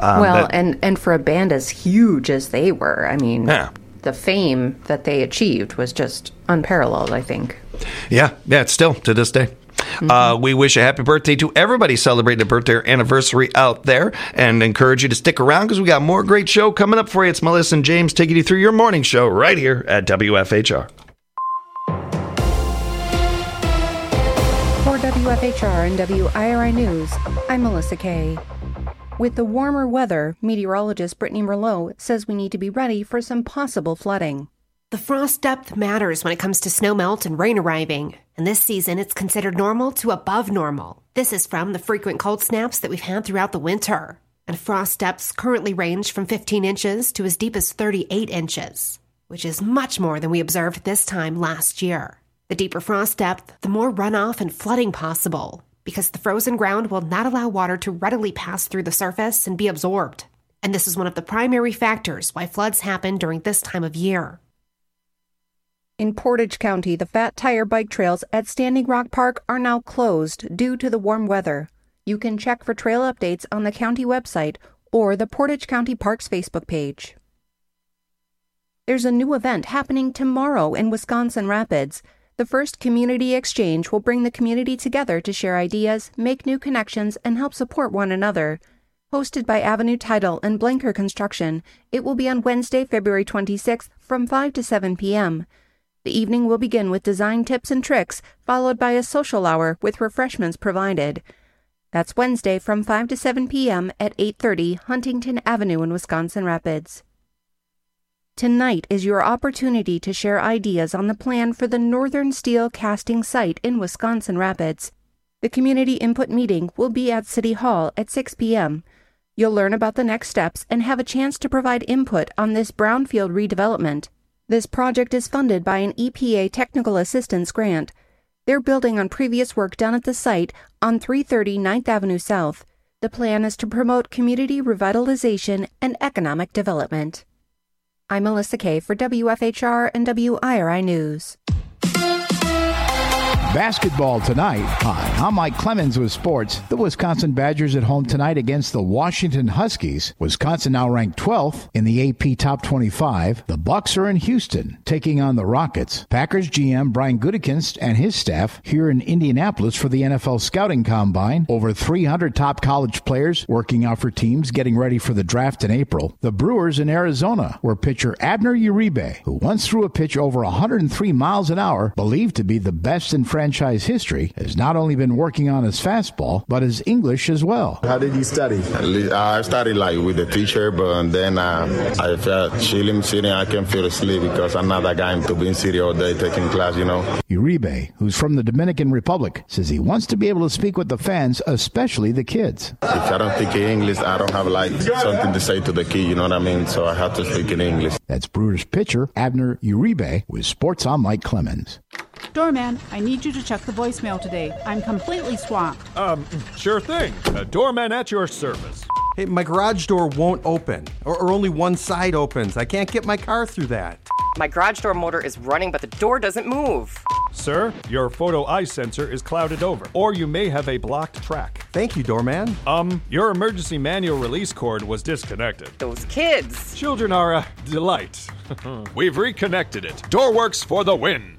And for a band as huge as they were, I mean, the fame that they achieved was just unparalleled, I think. Yeah, it's still to this day. We wish a happy birthday to everybody celebrating a birthday or anniversary out there, and encourage you to stick around because we got more great show coming up for you. It's Melissa and James taking you through your morning show right here at WFHR. For WFHR and WIRI News, I'm Melissa Kay. With the warmer weather, meteorologist Brittany Merlot says we need to be ready for some possible flooding. The frost depth matters when it comes to snow melt and rain arriving. And this season, it's considered normal to above normal. This is from the frequent cold snaps that we've had throughout the winter. And frost depths currently range from 15 inches to as deep as 38 inches, which is much more than we observed this time last year. The deeper frost depth, the more runoff and flooding possible, because the frozen ground will not allow water to readily pass through the surface and be absorbed. And this is one of the primary factors why floods happen during this time of year. In Portage County, the Fat Tire bike trails at Standing Rock Park are now closed due to the warm weather. You can check for trail updates on the county website or the Portage County Parks Facebook page. There's a new event happening tomorrow in Wisconsin Rapids. The first community exchange will bring the community together to share ideas, make new connections, and help support one another. Hosted by Avenue Title and Blanker Construction, it will be on Wednesday, February 26th from 5 to 7 p.m. The evening will begin with design tips and tricks, followed by a social hour with refreshments provided. That's Wednesday from 5 to 7 p.m. at 830 Huntington Avenue in Wisconsin Rapids. Tonight is your opportunity to share ideas on the plan for the Northern Steel Casting site in Wisconsin Rapids. The community input meeting will be at City Hall at 6 p.m. You'll learn about the next steps and have a chance to provide input on this brownfield redevelopment. This project is funded by an EPA Technical Assistance Grant. They're building on previous work done at the site on 330 9th Avenue South. The plan is to promote community revitalization and economic development. I'm Melissa Kay for WFHR and WIRI News. Basketball tonight. Hi, I'm Mike Clemens with sports. The Wisconsin Badgers at home tonight against the Washington Huskies. Wisconsin now ranked 12th in the AP Top 25. The Bucks are in Houston, taking on the Rockets. Packers GM Brian Gutekunst and his staff here in Indianapolis for the NFL Scouting Combine. Over 300 top college players working out for teams getting ready for the draft in April. The Brewers in Arizona, where pitcher Abner Uribe, who once threw a pitch over 103 miles an hour, believed to be the best in franchise history, has not only been working on his fastball, but his English as well. How did you study? I studied like with the teacher, but then I felt chilling, sitting. I can't feel asleep because I'm not that guy to be in city all day taking class, you know. Uribe, who's from the Dominican Republic, says he wants to be able to speak with the fans, especially the kids. If I don't speak English, I don't have like something to say to the kid, you know what I mean? So I have to speak in English. That's Brewers pitcher Abner Uribe with Sports on Mike Clemens. Doorman, I need you to check the voicemail today. I'm completely swamped. Sure thing. Doorman at your service. Hey, my garage door won't open, or only one side opens. I can't get my car through that. My garage door motor is running, but the door doesn't move. Sir, your photo eye sensor is clouded over, or you may have a blocked track. Thank you, Doorman. Your emergency manual release cord was disconnected. Those kids. Children are a delight. We've reconnected it. Doorworks for the win.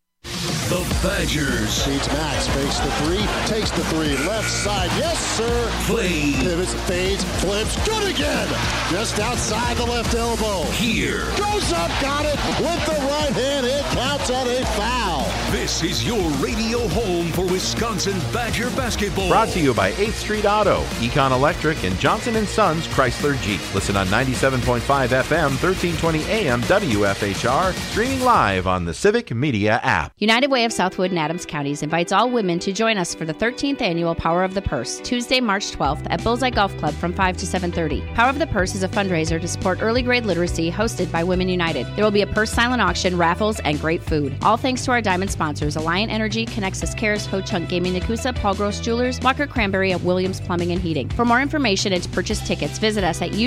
The Badgers. Beats Max, fakes the three, takes the three, left side, yes sir. Play. Pivots, fades, flips, good again. Just outside the left elbow. Here. Goes up, got it, with the right hand, it counts at a foul. This is your radio home for Wisconsin Badger basketball. Brought to you by 8th Street Auto, Econ Electric, and Johnson & Sons Chrysler Jeep. Listen on 97.5 FM, 1320 AM, WFHR, streaming live on the Civic Media app. United Way of Southwood and Adams Counties invites all women to join us for the 13th annual Power of the Purse, Tuesday, March 12th at Bullseye Golf Club from 5 to 7:30. Power of the Purse is a fundraiser to support early grade literacy hosted by Women United. There will be a purse silent auction, raffles, and great food. All thanks to our diamond sponsors, Alliant Energy, Connexus Cares, Ho Chunk Gaming Nakusa, Paul Gross Jewelers, Walker Cranberry, and Williams Plumbing and Heating. For more information and to purchase tickets, visit us at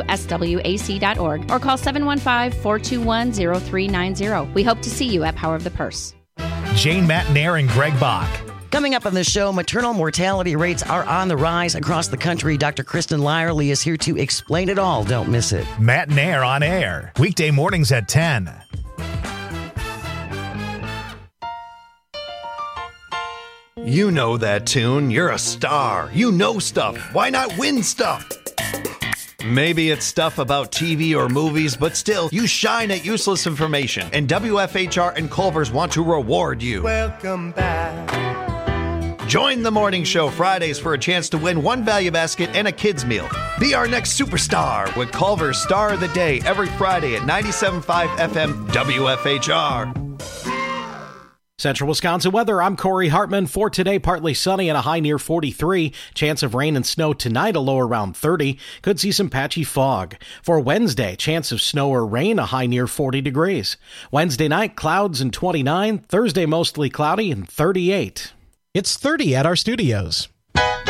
uwswac.org or call 715-421-0390. We hope to see you at Power of the Purse. Jane Matnair and Greg Bach. Coming up on the show, maternal mortality rates are on the rise across the country. Dr. Kristen Lyerly is here to explain it all. Don't miss it. Matnair on air, weekday mornings at 10. You know that tune. You're a star. You know stuff. Why not win stuff? Maybe it's stuff about TV or movies, but still, you shine at useless information. And WFHR and Culver's want to reward you. Welcome back. Join the morning show Fridays for a chance to win one value basket and a kid's meal. Be our next superstar with Culver's Star of the Day every Friday at 97.5 FM WFHR. Central Wisconsin weather, I'm Corey Hartman. For today, partly sunny and a high near 43. Chance of rain and snow tonight, a low around 30. Could see some patchy fog. For Wednesday, chance of snow or rain, a high near 40 degrees. Wednesday night, clouds and 29. Thursday, mostly cloudy and 38. It's 30 at our studios. I've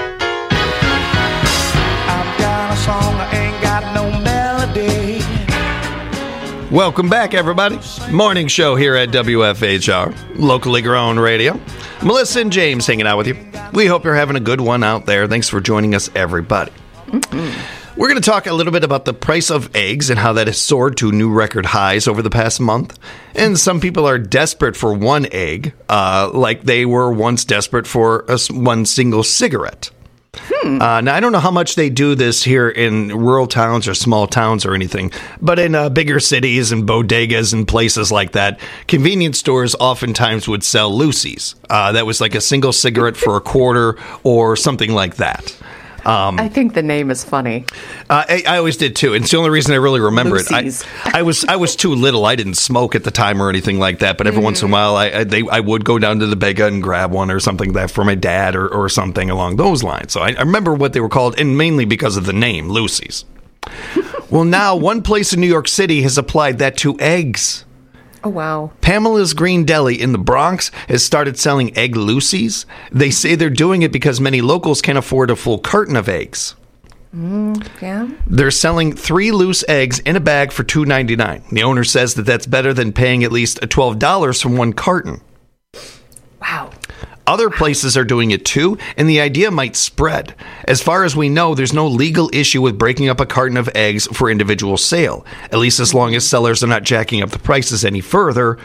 got a song, I ain't got no melody. Welcome back, everybody. Morning show here at WFHR, locally grown radio. Melissa and James hanging out with you. We hope you're having a good one out there. Thanks for joining us, everybody. We're going to talk a little bit about the price of eggs and how that has soared to new record highs over the past month. And some people are desperate for one egg, like they were once desperate for one single cigarette. Now, I don't know how much they do this here in rural towns or small towns or anything, but in bigger cities and bodegas and places like that, convenience stores oftentimes would sell Lucy's. That was like a single cigarette for a quarter or something like that. I think the name is funny. I always did too, and it's the only reason I really remember Lucy's. it. I was too little. I didn't smoke at the time or anything like that. But every once in a while, I would go down to the Bega and grab one or something like that for my dad or something along those lines. So I remember what they were called, and mainly because of the name, Lucy's. Well, now one place in New York City has applied that to eggs. Oh, wow. Pamela's Green Deli in the Bronx has started selling Egg Lucy's. They say they're doing it because many locals can't afford a full carton of eggs. Yeah. They're selling 3 loose eggs in a bag for $2.99. The owner says that that's better than paying at least $12 for one carton. Wow. Other places are doing it too, and the idea might spread. As far as we know, there's no legal issue with breaking up a carton of eggs for individual sale, at least as long as sellers are not jacking up the prices any further.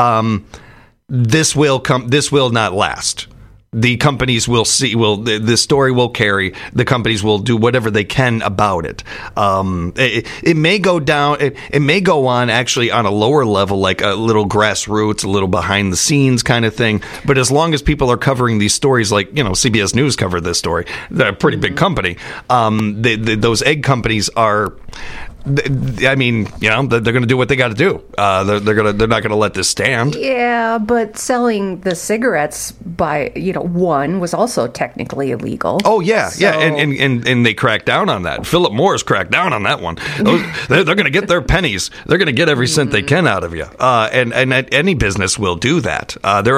This will not last. The companies will see. The story will carry. The companies will do whatever they can about it. It may go down. It may go on actually on a lower level, like a little grassroots, a little behind the scenes kind of thing. But as long as people are covering these stories, like CBS News covered this story, they're a pretty big company. Those egg companies are. I mean, they're going to do what they got to do. They're not going to let this stand. Yeah, but selling the cigarettes by one was also technically illegal. Oh yeah, yeah, and they cracked down on that. Philip Morris cracked down on that one. They're going to get their pennies. They're going to get every cent they can out of you. And any business will do that. There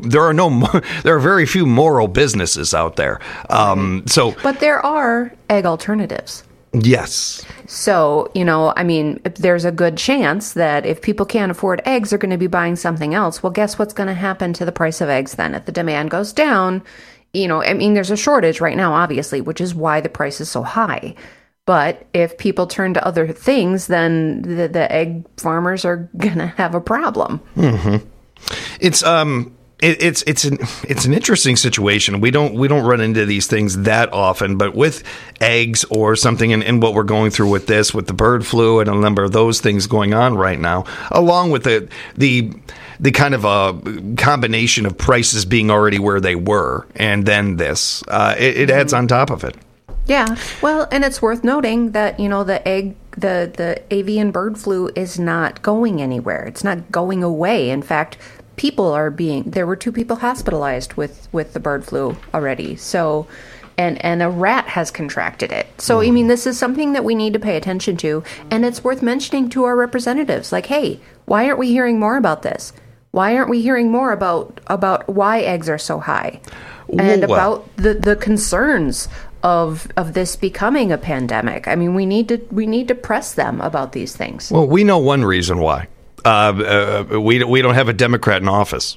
are very few moral businesses out there. But there are egg alternatives. Yes. So, there's a good chance that if people can't afford eggs, they're going to be buying something else. Well, guess what's going to happen to the price of eggs then? If the demand goes down, there's a shortage right now, obviously, which is why the price is so high. But if people turn to other things, then the egg farmers are going to have a problem. Mm-hmm. It's an interesting situation. We don't run into these things that often, but with eggs or something, and what we're going through with the bird flu and a number of those things going on right now, along with the kind of a combination of prices being already where they were, and then this, it adds on top of it. Yeah, well, and it's worth noting that the avian bird flu is not going anywhere. It's not going away. In fact, there were 2 people hospitalized with the bird flu already. So, and a rat has contracted it. So, this is something that we need to pay attention to, and it's worth mentioning to our representatives. Like, hey, why aren't we hearing more about this? Why aren't we hearing more about why eggs are so high, and about the concerns of this becoming a pandemic? We need to press them about these things. Well, we know one reason why. We don't have a Democrat in office.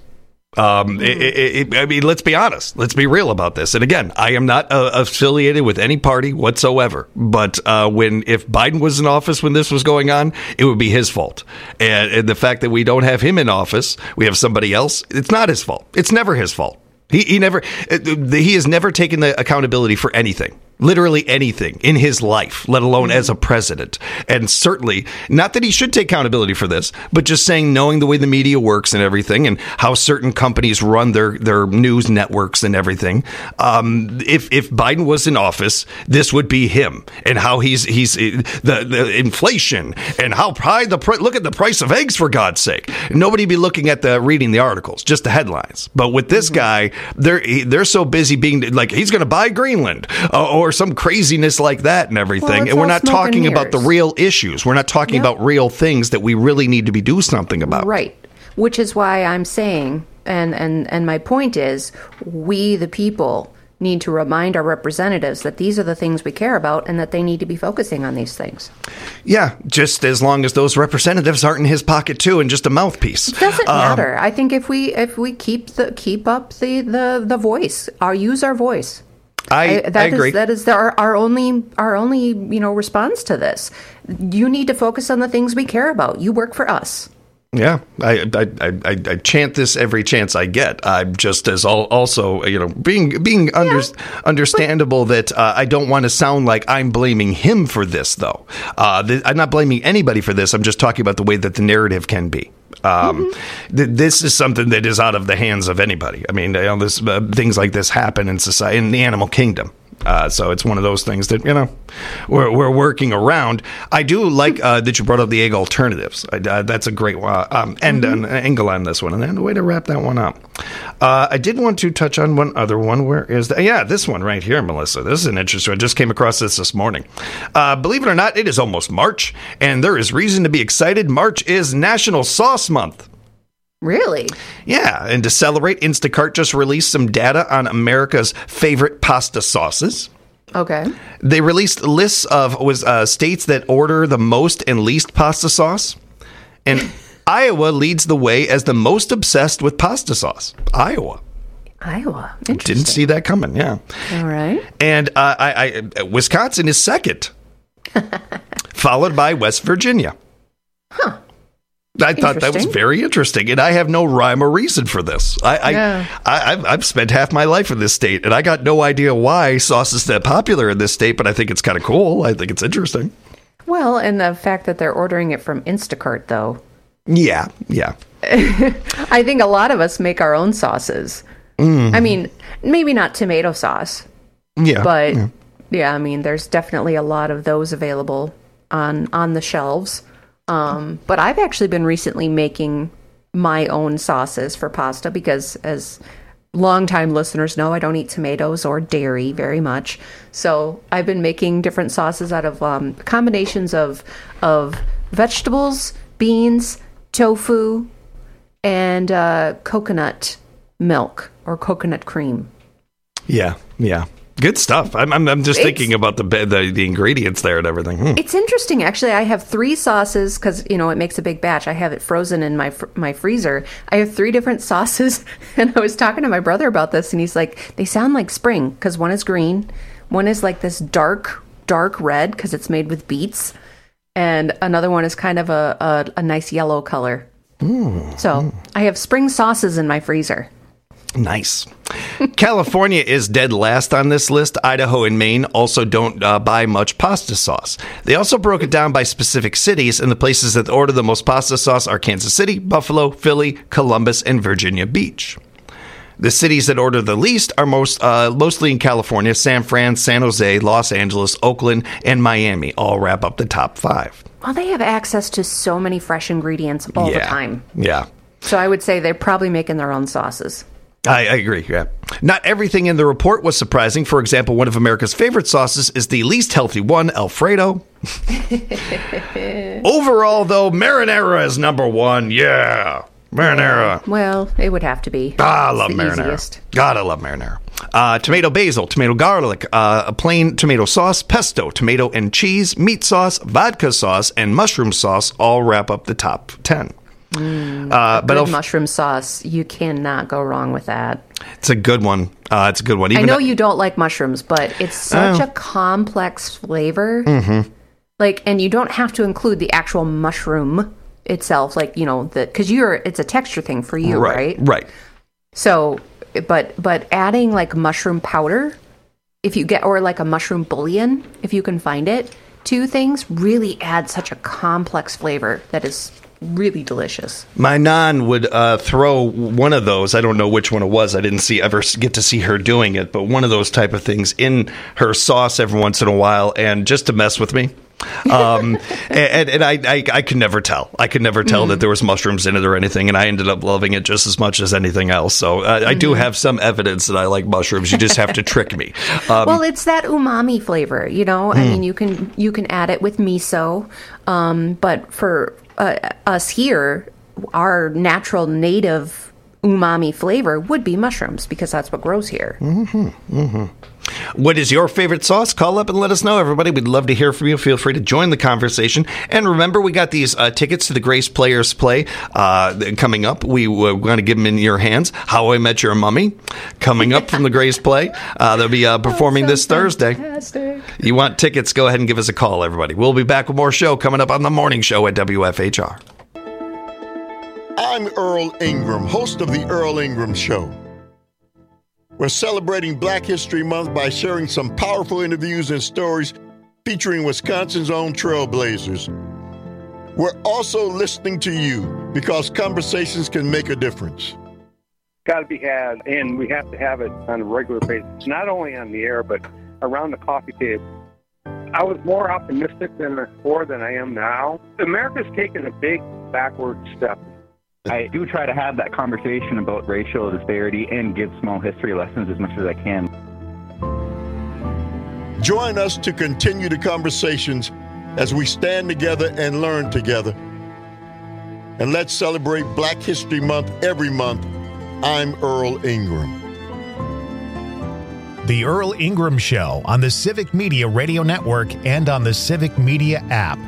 Let's be honest. Let's be real about this. And again, I am not affiliated with any party whatsoever. But if Biden was in office when this was going on, it would be his fault. And the fact that we don't have him in office, we have somebody else. It's not his fault. It's never his fault. He has never taken the accountability for anything. Literally anything in his life, let alone as a president. And certainly, not that he should take accountability for this, but just saying, knowing the way the media works and everything, and how certain companies run their news networks and everything. If Biden was in office, this would be him, and how he's the inflation and how high look at the price of eggs, for God's sake. Nobody be looking at reading the articles, just the headlines. But with this guy, they're so busy being like, he's going to buy Greenland or some craziness like that and everything. Well, and we're not talking about the real issues. We're not talking about real things that we really need to be doing something about. Right. Which is why I'm saying, and my point is, we the people need to remind our representatives that these are the things we care about and that they need to be focusing on these things. Yeah, just as long as those representatives aren't in his pocket too and just a mouthpiece. It doesn't matter. I think if we keep up the voice, use our voice. I agree. That is our only response to this. You need to focus on the things we care about. You work for us. Yeah, I chant this every chance I get. I'm just as also being understandable that I don't want to sound like I'm blaming him for this, though. I'm not blaming anybody for this. I'm just talking about the way that the narrative can be. This is something that is out of the hands of anybody. Things like this happen in society, in the animal kingdom. So it's one of those things that, we're working around. I do like that you brought up the egg alternatives. That's a great angle on this one. And then the way to wrap that one up. I did want to touch on one other one. Where is that? Yeah, this one right here, Melissa. This is an interesting one. I just came across this morning. Believe it or not, it is almost March, and there is reason to be excited. March is National Sauce Month. Really? Yeah, and to celebrate, Instacart just released some data on America's favorite pasta sauces. Okay. They released lists of states that order the most and least pasta sauce, and Iowa leads the way as the most obsessed with pasta sauce. Iowa. Interesting. Didn't see that coming. Yeah. All right. And Wisconsin is second, followed by West Virginia. Huh. I thought that was very interesting, and I have no rhyme or reason for this. I've spent half my life in this state, and I got no idea why sauce is that popular in this state, but I think it's kind of cool. I think it's interesting. Well, and the fact that they're ordering it from Instacart, though. Yeah. I think a lot of us make our own sauces. I mean, maybe not tomato sauce. Yeah. But, I mean, there's definitely a lot of those available on the shelves. But I've actually been recently making my own sauces for pasta because, as longtime listeners know, I don't eat tomatoes or dairy very much. So I've been making different sauces out of combinations of vegetables, beans, tofu, and coconut milk or coconut cream. Yeah. Good stuff. I'm just thinking about the ingredients there and everything. It's interesting, actually. I have 3 sauces because it makes a big batch. I have it frozen in my freezer. I have 3 different sauces, and I was talking to my brother about this, and he's like, they sound like spring because one is green, one is like this dark red because it's made with beets, and another one is kind of a nice yellow color. So I have spring sauces in my freezer. Nice. California is dead last on this list. Idaho and Maine also don't buy much pasta sauce. They also broke it down by specific cities, and the places that order the most pasta sauce are Kansas City, Buffalo, Philly, Columbus, and Virginia Beach. The cities that order the least are mostly in California. San Fran, San Jose, Los Angeles, Oakland, and Miami all wrap up the top 5. Well, they have access to so many fresh ingredients all the time. Yeah. So I would say they're probably making their own sauces. I agree, yeah. Not everything in the report was surprising. For example, one of America's favorite sauces is the least healthy one, Alfredo. Overall, though, marinara is number 1. Yeah, marinara. Well, it would have to be. I love marinara. Easiest. God, I love marinara. Tomato basil, tomato garlic, a plain tomato sauce, pesto, tomato and cheese, meat sauce, vodka sauce, and mushroom sauce all wrap up the top 10. But mushroom sauce, you cannot go wrong with that. It's a good one. Even I know you don't like mushrooms, but it's such a complex flavor. Mm-hmm. And you don't have to include the actual mushroom itself, because it's a texture thing for you, right? Right. So, but adding like mushroom powder, or like a mushroom bouillon, if you can find it, to things really add such a complex flavor that is really delicious. My nan would throw one of those. I don't know which one it was. I didn't ever get to see her doing it, but one of those type of things in her sauce every once in a while, and just to mess with me. And I could never tell. I could never tell that there was mushrooms in it or anything, and I ended up loving it just as much as anything else. So I do have some evidence that I like mushrooms. You just have to trick me. Well, it's that umami flavor, I mean, you can add it with miso, but for us here, our natural native umami flavor would be mushrooms because that's what grows here. What is your favorite sauce? Call up and let us know, everybody. We'd love to hear from you. Feel free to join the conversation. And remember, we got these tickets to the Grace Players Play coming up. We were going to give them in your hands. How I Met Your Mummy coming up from the Grace Play. They'll be performing this Thursday. Fantastic. You want tickets? Go ahead and give us a call, everybody. We'll be back with more show coming up on the morning show at WFHR. I'm Earl Ingram, host of The Earl Ingram Show. We're celebrating Black History Month by sharing some powerful interviews and stories featuring Wisconsin's own trailblazers. We're also listening to you because conversations can make a difference. Got to be had, and we have to have it on a regular basis, not only on the air, but around the coffee table. I was more optimistic before than I am now. America's taken a big backward step. I do try to have that conversation about racial disparity and give small history lessons as much as I can. Join us to continue the conversations as we stand together and learn together. And let's celebrate Black History Month every month. I'm Earl Ingram. The Earl Ingram Show on the Civic Media Radio Network and on the Civic Media app.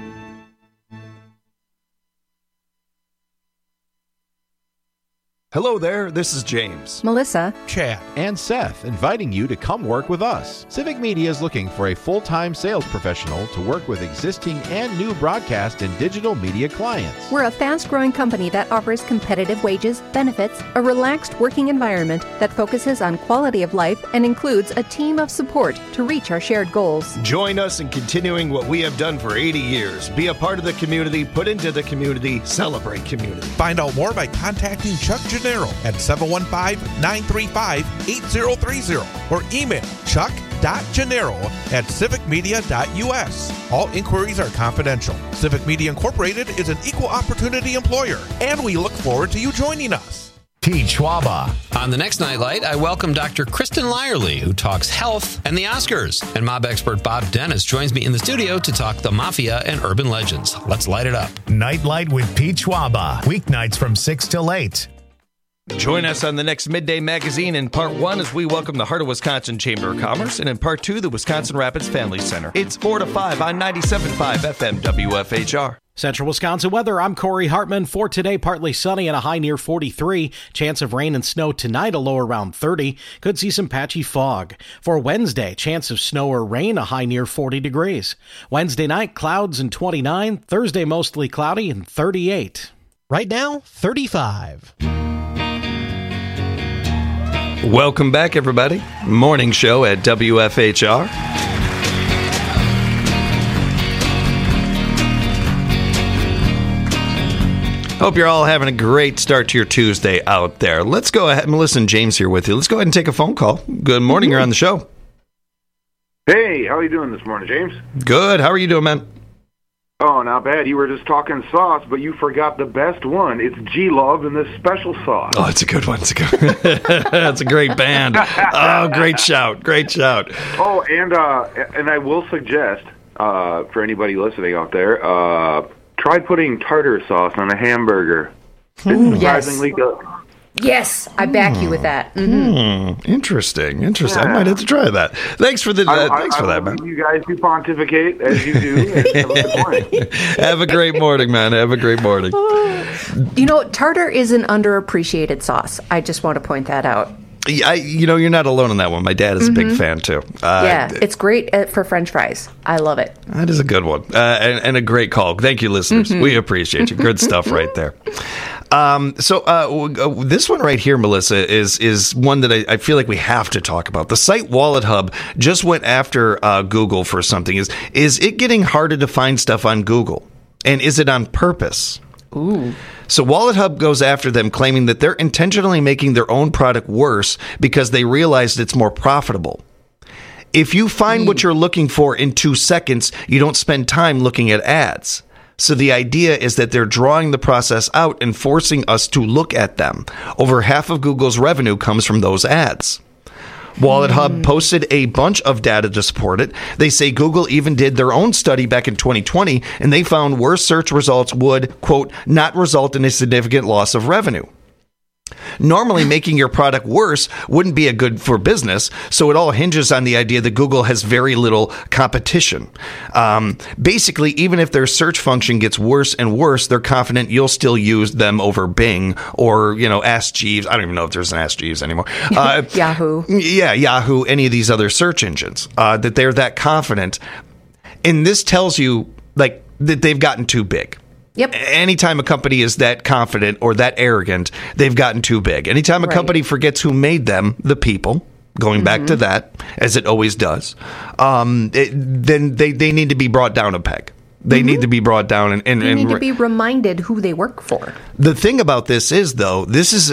Hello there, this is James, Melissa, Chad, and Seth inviting you to come work with us. Civic Media is looking for a full-time sales professional to work with existing and new broadcast and digital media clients. we're a fast-growing company that offers competitive wages, benefits, a relaxed working environment that focuses on quality of life and includes a team of support to reach our shared goals. Join us in continuing what we have done for 80 years. Be a part of the community, put into the community, celebrate community. Find out more by contacting Chuck Gennaro at 715-935-8030 or email chuck.gennaro@civicmedia.us. All inquiries are confidential. Civic Media Incorporated is an equal opportunity employer, and we look forward to you joining us. Pete Schwaba. On the next Nightlight, I welcome Dr. Kristen Lyerly, who talks health and the Oscars. And mob expert Bob Dennis joins me in the studio to talk the mafia and urban legends. Let's light it up. Nightlight with Pete Schwaba. Weeknights from 6 till 8. Join us on the next Midday Magazine in Part 1 as we welcome the Heart of Wisconsin Chamber of Commerce, and in Part 2, the Wisconsin Rapids Family Center. It's 4 to 5 on 97.5 FM WFHR. Central Wisconsin weather, I'm Corey Hartman. For today, partly sunny and a high near 43. Chance of rain and snow tonight, a low around 30. Could see some patchy fog. For Wednesday, chance of snow or rain, a high near 40 degrees. Wednesday night, clouds and 29. Thursday, mostly cloudy and 38. Right now, 35. Welcome back, everybody. Morning show at WFHR. Hope you're all having a great start to your Tuesday out there. Let's go ahead. Melissa and James here with you. Let's go ahead and take a phone call. Good morning. You're on the show. Hey, how are you doing this morning, James? Good. How are you doing, man? Oh, not bad. You were just talking sauce, but you forgot the best one. It's G-Love and this special sauce. Oh, it's a good one. It's a good. That's a great band. Oh, great shout. Great shout. Oh, and I will suggest for anybody listening out there, try putting tartar sauce on a hamburger. It's surprisingly good. Yes, I back you with that. Interesting. Yeah. I might have to try that. Thanks for the. Thanks for that, man. You guys do pontificate as you do. And have a good morning. Have a great morning, man. Have a great morning. You know, tartar is an underappreciated sauce. I just want to point that out. You're not alone on that one. My dad is a big fan, too. Yeah, it's great for French fries. I love it. That is a good one. And a great call. Thank you, listeners. We appreciate you. Good stuff right there. So this one right here, Melissa, is one that I feel like we have to talk about. The site Wallet Hub just went after Google for something. Is it getting harder to find stuff on Google? And is it on purpose? Ooh. So Wallet Hub goes after them, claiming that they're intentionally making their own product worse because they realized it's more profitable. If you find what you're looking for in 2 seconds, you don't spend time looking at ads. So the idea is that they're drawing the process out and forcing us to look at them. Over half of Google's revenue comes from those ads. Wallet Hub posted a bunch of data to support it. They say Google even did their own study back in 2020, and they found worse search results would, quote, not result in a significant loss of revenue. Normally, making your product worse wouldn't be a good for business, so it all hinges on the idea that Google has very little competition. Basically, even if their search function gets worse and worse, they're confident you'll still use them over Bing or, Ask Jeeves. I don't even know if there's an Ask Jeeves anymore. Yahoo. Yeah, Yahoo, any of these other search engines, that they're that confident. And this tells you, that they've gotten too big. Yep. Anytime a company is that confident or that arrogant, they've gotten too big. Anytime a company forgets who made them, the people, going back to that, as it always does, then they need to be brought down a peg. They need to be brought down and They need to be reminded who they work for. The thing about this is, though, this is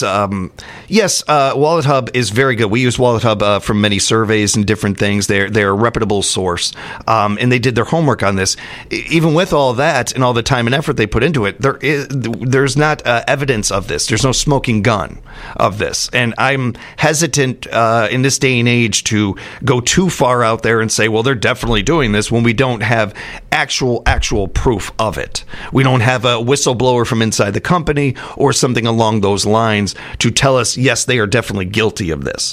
yes, Wallet Hub is very good. We use Wallet Hub from many surveys and different things. They're a reputable source, and they did their homework on this. Even with all that and all the time and effort they put into it, there's not evidence of this. There's no smoking gun of this, and I'm hesitant in this day and age to go too far out there and say, well, they're definitely doing this when we don't have actual proof of it. We don't have a whistleblower from inside the company or something along those lines to tell us, yes, they are definitely guilty of this.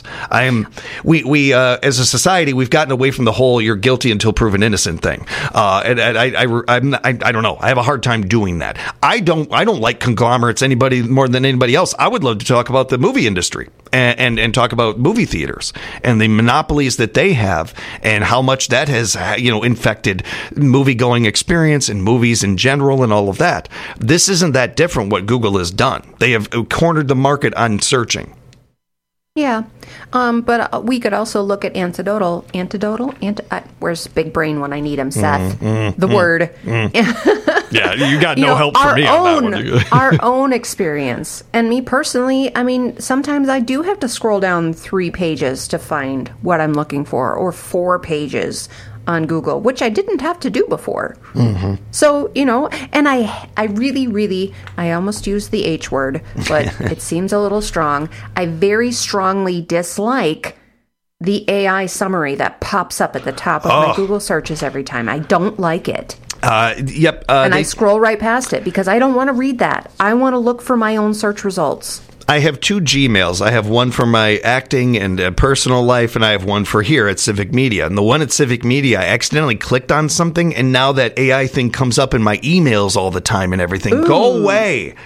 We as a society, we've gotten away from the whole "you're guilty until proven innocent" thing, and I don't know. I have a hard time doing that. I don't like conglomerates more than anybody else. I would love to talk about the movie industry and talk about movie theaters and the monopolies that they have and how much that has infected movie-going experience and movies in general and all of that. This isn't that different what Google has done. They have cornered the market on searching. Yeah, but we could also look at antidotal. Where's Big Brain when I need him, Seth? Word. Yeah, you got no help from me on that one. Our own experience. And me personally, I mean, sometimes I do have to scroll down 3 pages to find what I'm looking for, or 4 pages on Google, which I didn't have to do before. Mm-hmm. So, and I really, I almost used the H word, but it seems a little strong. I very strongly dislike the AI summary that pops up at the top of my Google searches every time. I don't like it. Yep. I scroll right past it because I don't want to read that. I want to look for my own search results. I have 2 Gmails. I have one for my acting and personal life, and I have one for here at Civic Media. And the one at Civic Media, I accidentally clicked on something, and now that AI thing comes up in my emails all the time and everything. Ooh. Go away.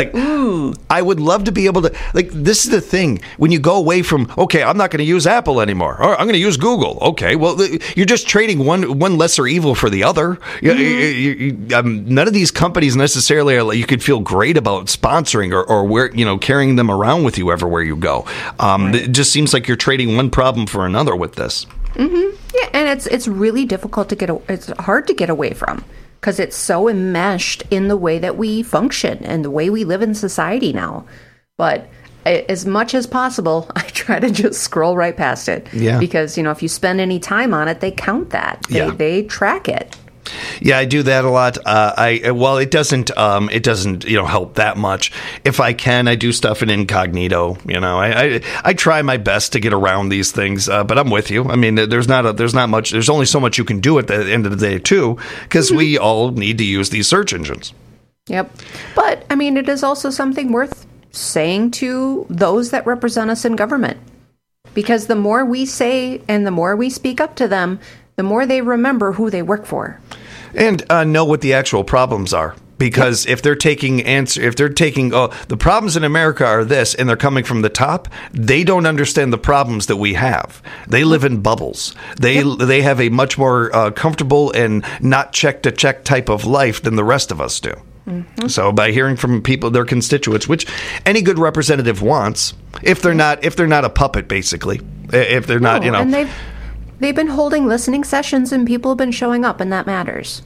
I would love to be able to, this is the thing. When you go away from, okay, I'm not going to use Apple anymore, or I'm going to use Google. Okay, well, you're just trading one lesser evil for the other. Mm-hmm. None of these companies necessarily are, you could feel great about sponsoring or where, carrying them around with you everywhere you go. Right. It just seems like you're trading one problem for another with this. Mm-hmm. Yeah, and it's really difficult it's hard to get away from, because it's so enmeshed in the way that we function and the way we live in society now. But as much as possible, I try to just scroll right past it. Yeah. Because, if you spend any time on it, they count that. They track it. Yeah, I do that a lot. It doesn't help that much. If I can, I do stuff in incognito. I try my best to get around these things, but I'm with you. I mean, there's not much. There's only so much you can do at the end of the day too, because we all need to use these search engines. Yep, but I mean, it is also something worth saying to those that represent us in government, because the more we say and the more we speak up to them, the more they remember who they work for. And know what the actual problems are. Because if they're taking the problems in America are this, and they're coming from the top, they don't understand the problems that we have. They live in bubbles. They have a much more comfortable and not check to check type of life than the rest of us do. Mm-hmm. So by hearing from people, their constituents, which any good representative wants, if they're not a puppet, basically, if they're not, and they've been holding listening sessions, and people have been showing up, and that matters.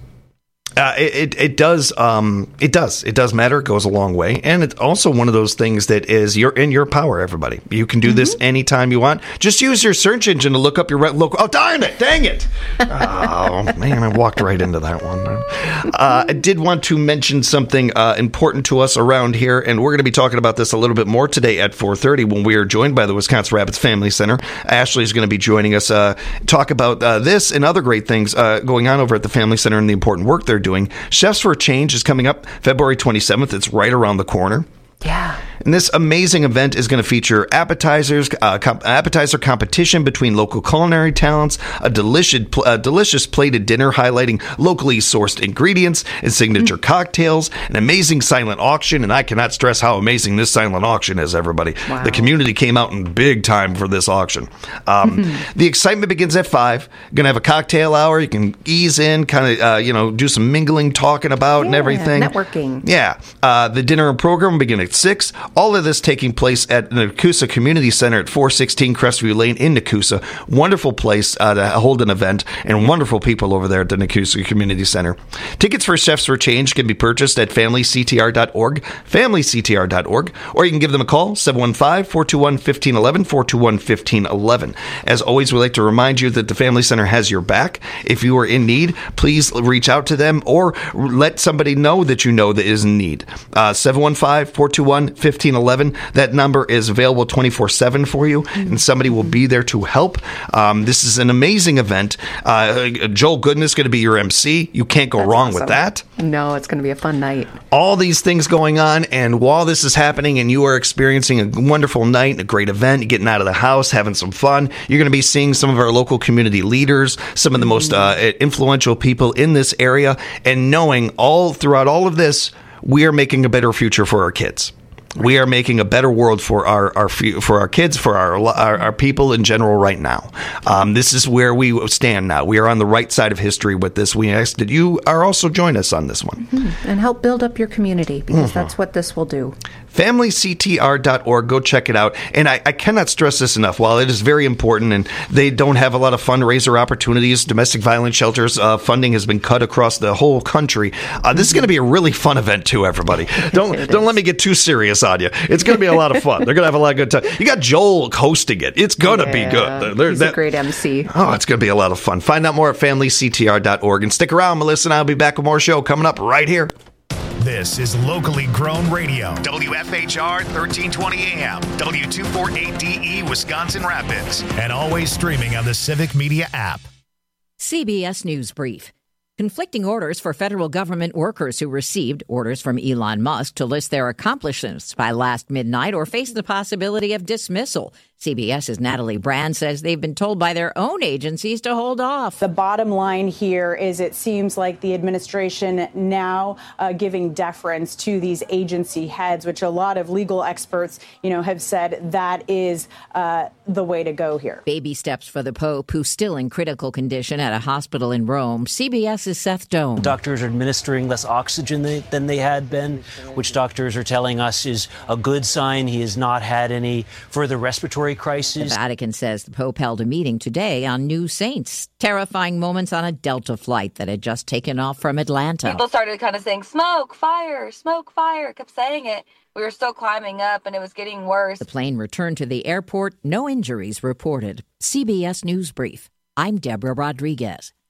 It does matter. It goes a long way, and it's also one of those things that is in your power. Everybody, you can do this anytime you want. Just use your search engine to look up your local. Oh, dang it! Oh man, I walked right into that one. I did want to mention something important to us around here, and we're going to be talking about this a little bit more today at 4:30 when we are joined by the Wisconsin Rapids Family Center. Ashley is going to be joining us, talk about this and other great things going on over at the Family Center and the important work they're doing. Chefs for a Change is coming up February 27th. It's right around the corner. Yeah. And this amazing event is going to feature appetizer competition between local culinary talents, a delicious plated dinner highlighting locally sourced ingredients and signature cocktails, an amazing silent auction, and I cannot stress how amazing this silent auction is, everybody. Wow. The community came out in big time for this auction. The excitement begins at 5. Going to have a cocktail hour. You can ease in, kind of, do some mingling, talking about and everything. Networking. Yeah. The dinner program will begin at 6. All of this taking place at the Nakusa Community Center at 416 Crestview Lane in Nakusa. Wonderful place to hold an event, and wonderful people over there at the Nakusa Community Center. Tickets for Chefs for Change can be purchased at FamilyCTR.org, FamilyCTR.org, or you can give them a call, 715-421-1511, 421-1511. As always, we'd like to remind you that the Family Center has your back. If you are in need, please reach out to them or let somebody know that you know that is in need. 715-421-1511. That number is available 24/7 for you, and somebody will be there to help. This is an amazing event. Joel Goodness is going to be your MC. You can't go wrong with that. No, it's going to be a fun night. All these things going on, and while this is happening and you are experiencing a wonderful night, a great event, you're getting out of the house, having some fun, you're going to be seeing some of our local community leaders, some of the most influential people in this area, and knowing all throughout all of this, we are making a better future for our kids. We are making a better world for our kids, for our people in general right now. This is where we stand now. We are on the right side of history with this. We ask that you are also join us on this one. And help build up your community, because that's what this will do. FamilyCTR.org. Go check it out. And I cannot stress this enough. While it is very important and they don't have a lot of fundraiser opportunities, domestic violence shelters funding has been cut across the whole country. This is going to be a really fun event too, everybody. Don't let me get too serious on you. It's going to be a lot of fun. They're going to have a lot of good time. You got Joel hosting it. It's going to be good. He's a great MC. Oh, it's going to be a lot of fun. Find out more at FamilyCTR.org. And stick around, Melissa and I'll be back with more show coming up right here. This is locally grown radio. WFHR 1320 AM, W248DE Wisconsin Rapids, and always streaming on the Civic Media app. CBS News Brief. Conflicting orders for federal government workers who received orders from Elon Musk to list their accomplishments by last midnight or face the possibility of dismissal. CBS's Natalie Brand says they've been told by their own agencies to hold off. The bottom line here is it seems like the administration now giving deference to these agency heads, which a lot of legal experts, have said that is the way to go here. Baby steps for the Pope, who's still in critical condition at a hospital in Rome. CBS's Seth Doan. Doctors are administering less oxygen than they had been, which doctors are telling us is a good sign. He has not had any further respiratory crisis. The Vatican says the Pope held a meeting today on new saints. Terrifying moments on a Delta flight that had just taken off from Atlanta. People started kind of saying, smoke, fire, kept saying it. We were still climbing up and it was getting worse. The plane returned to the airport. No injuries reported. CBS News Brief. I'm Deborah Rodriguez.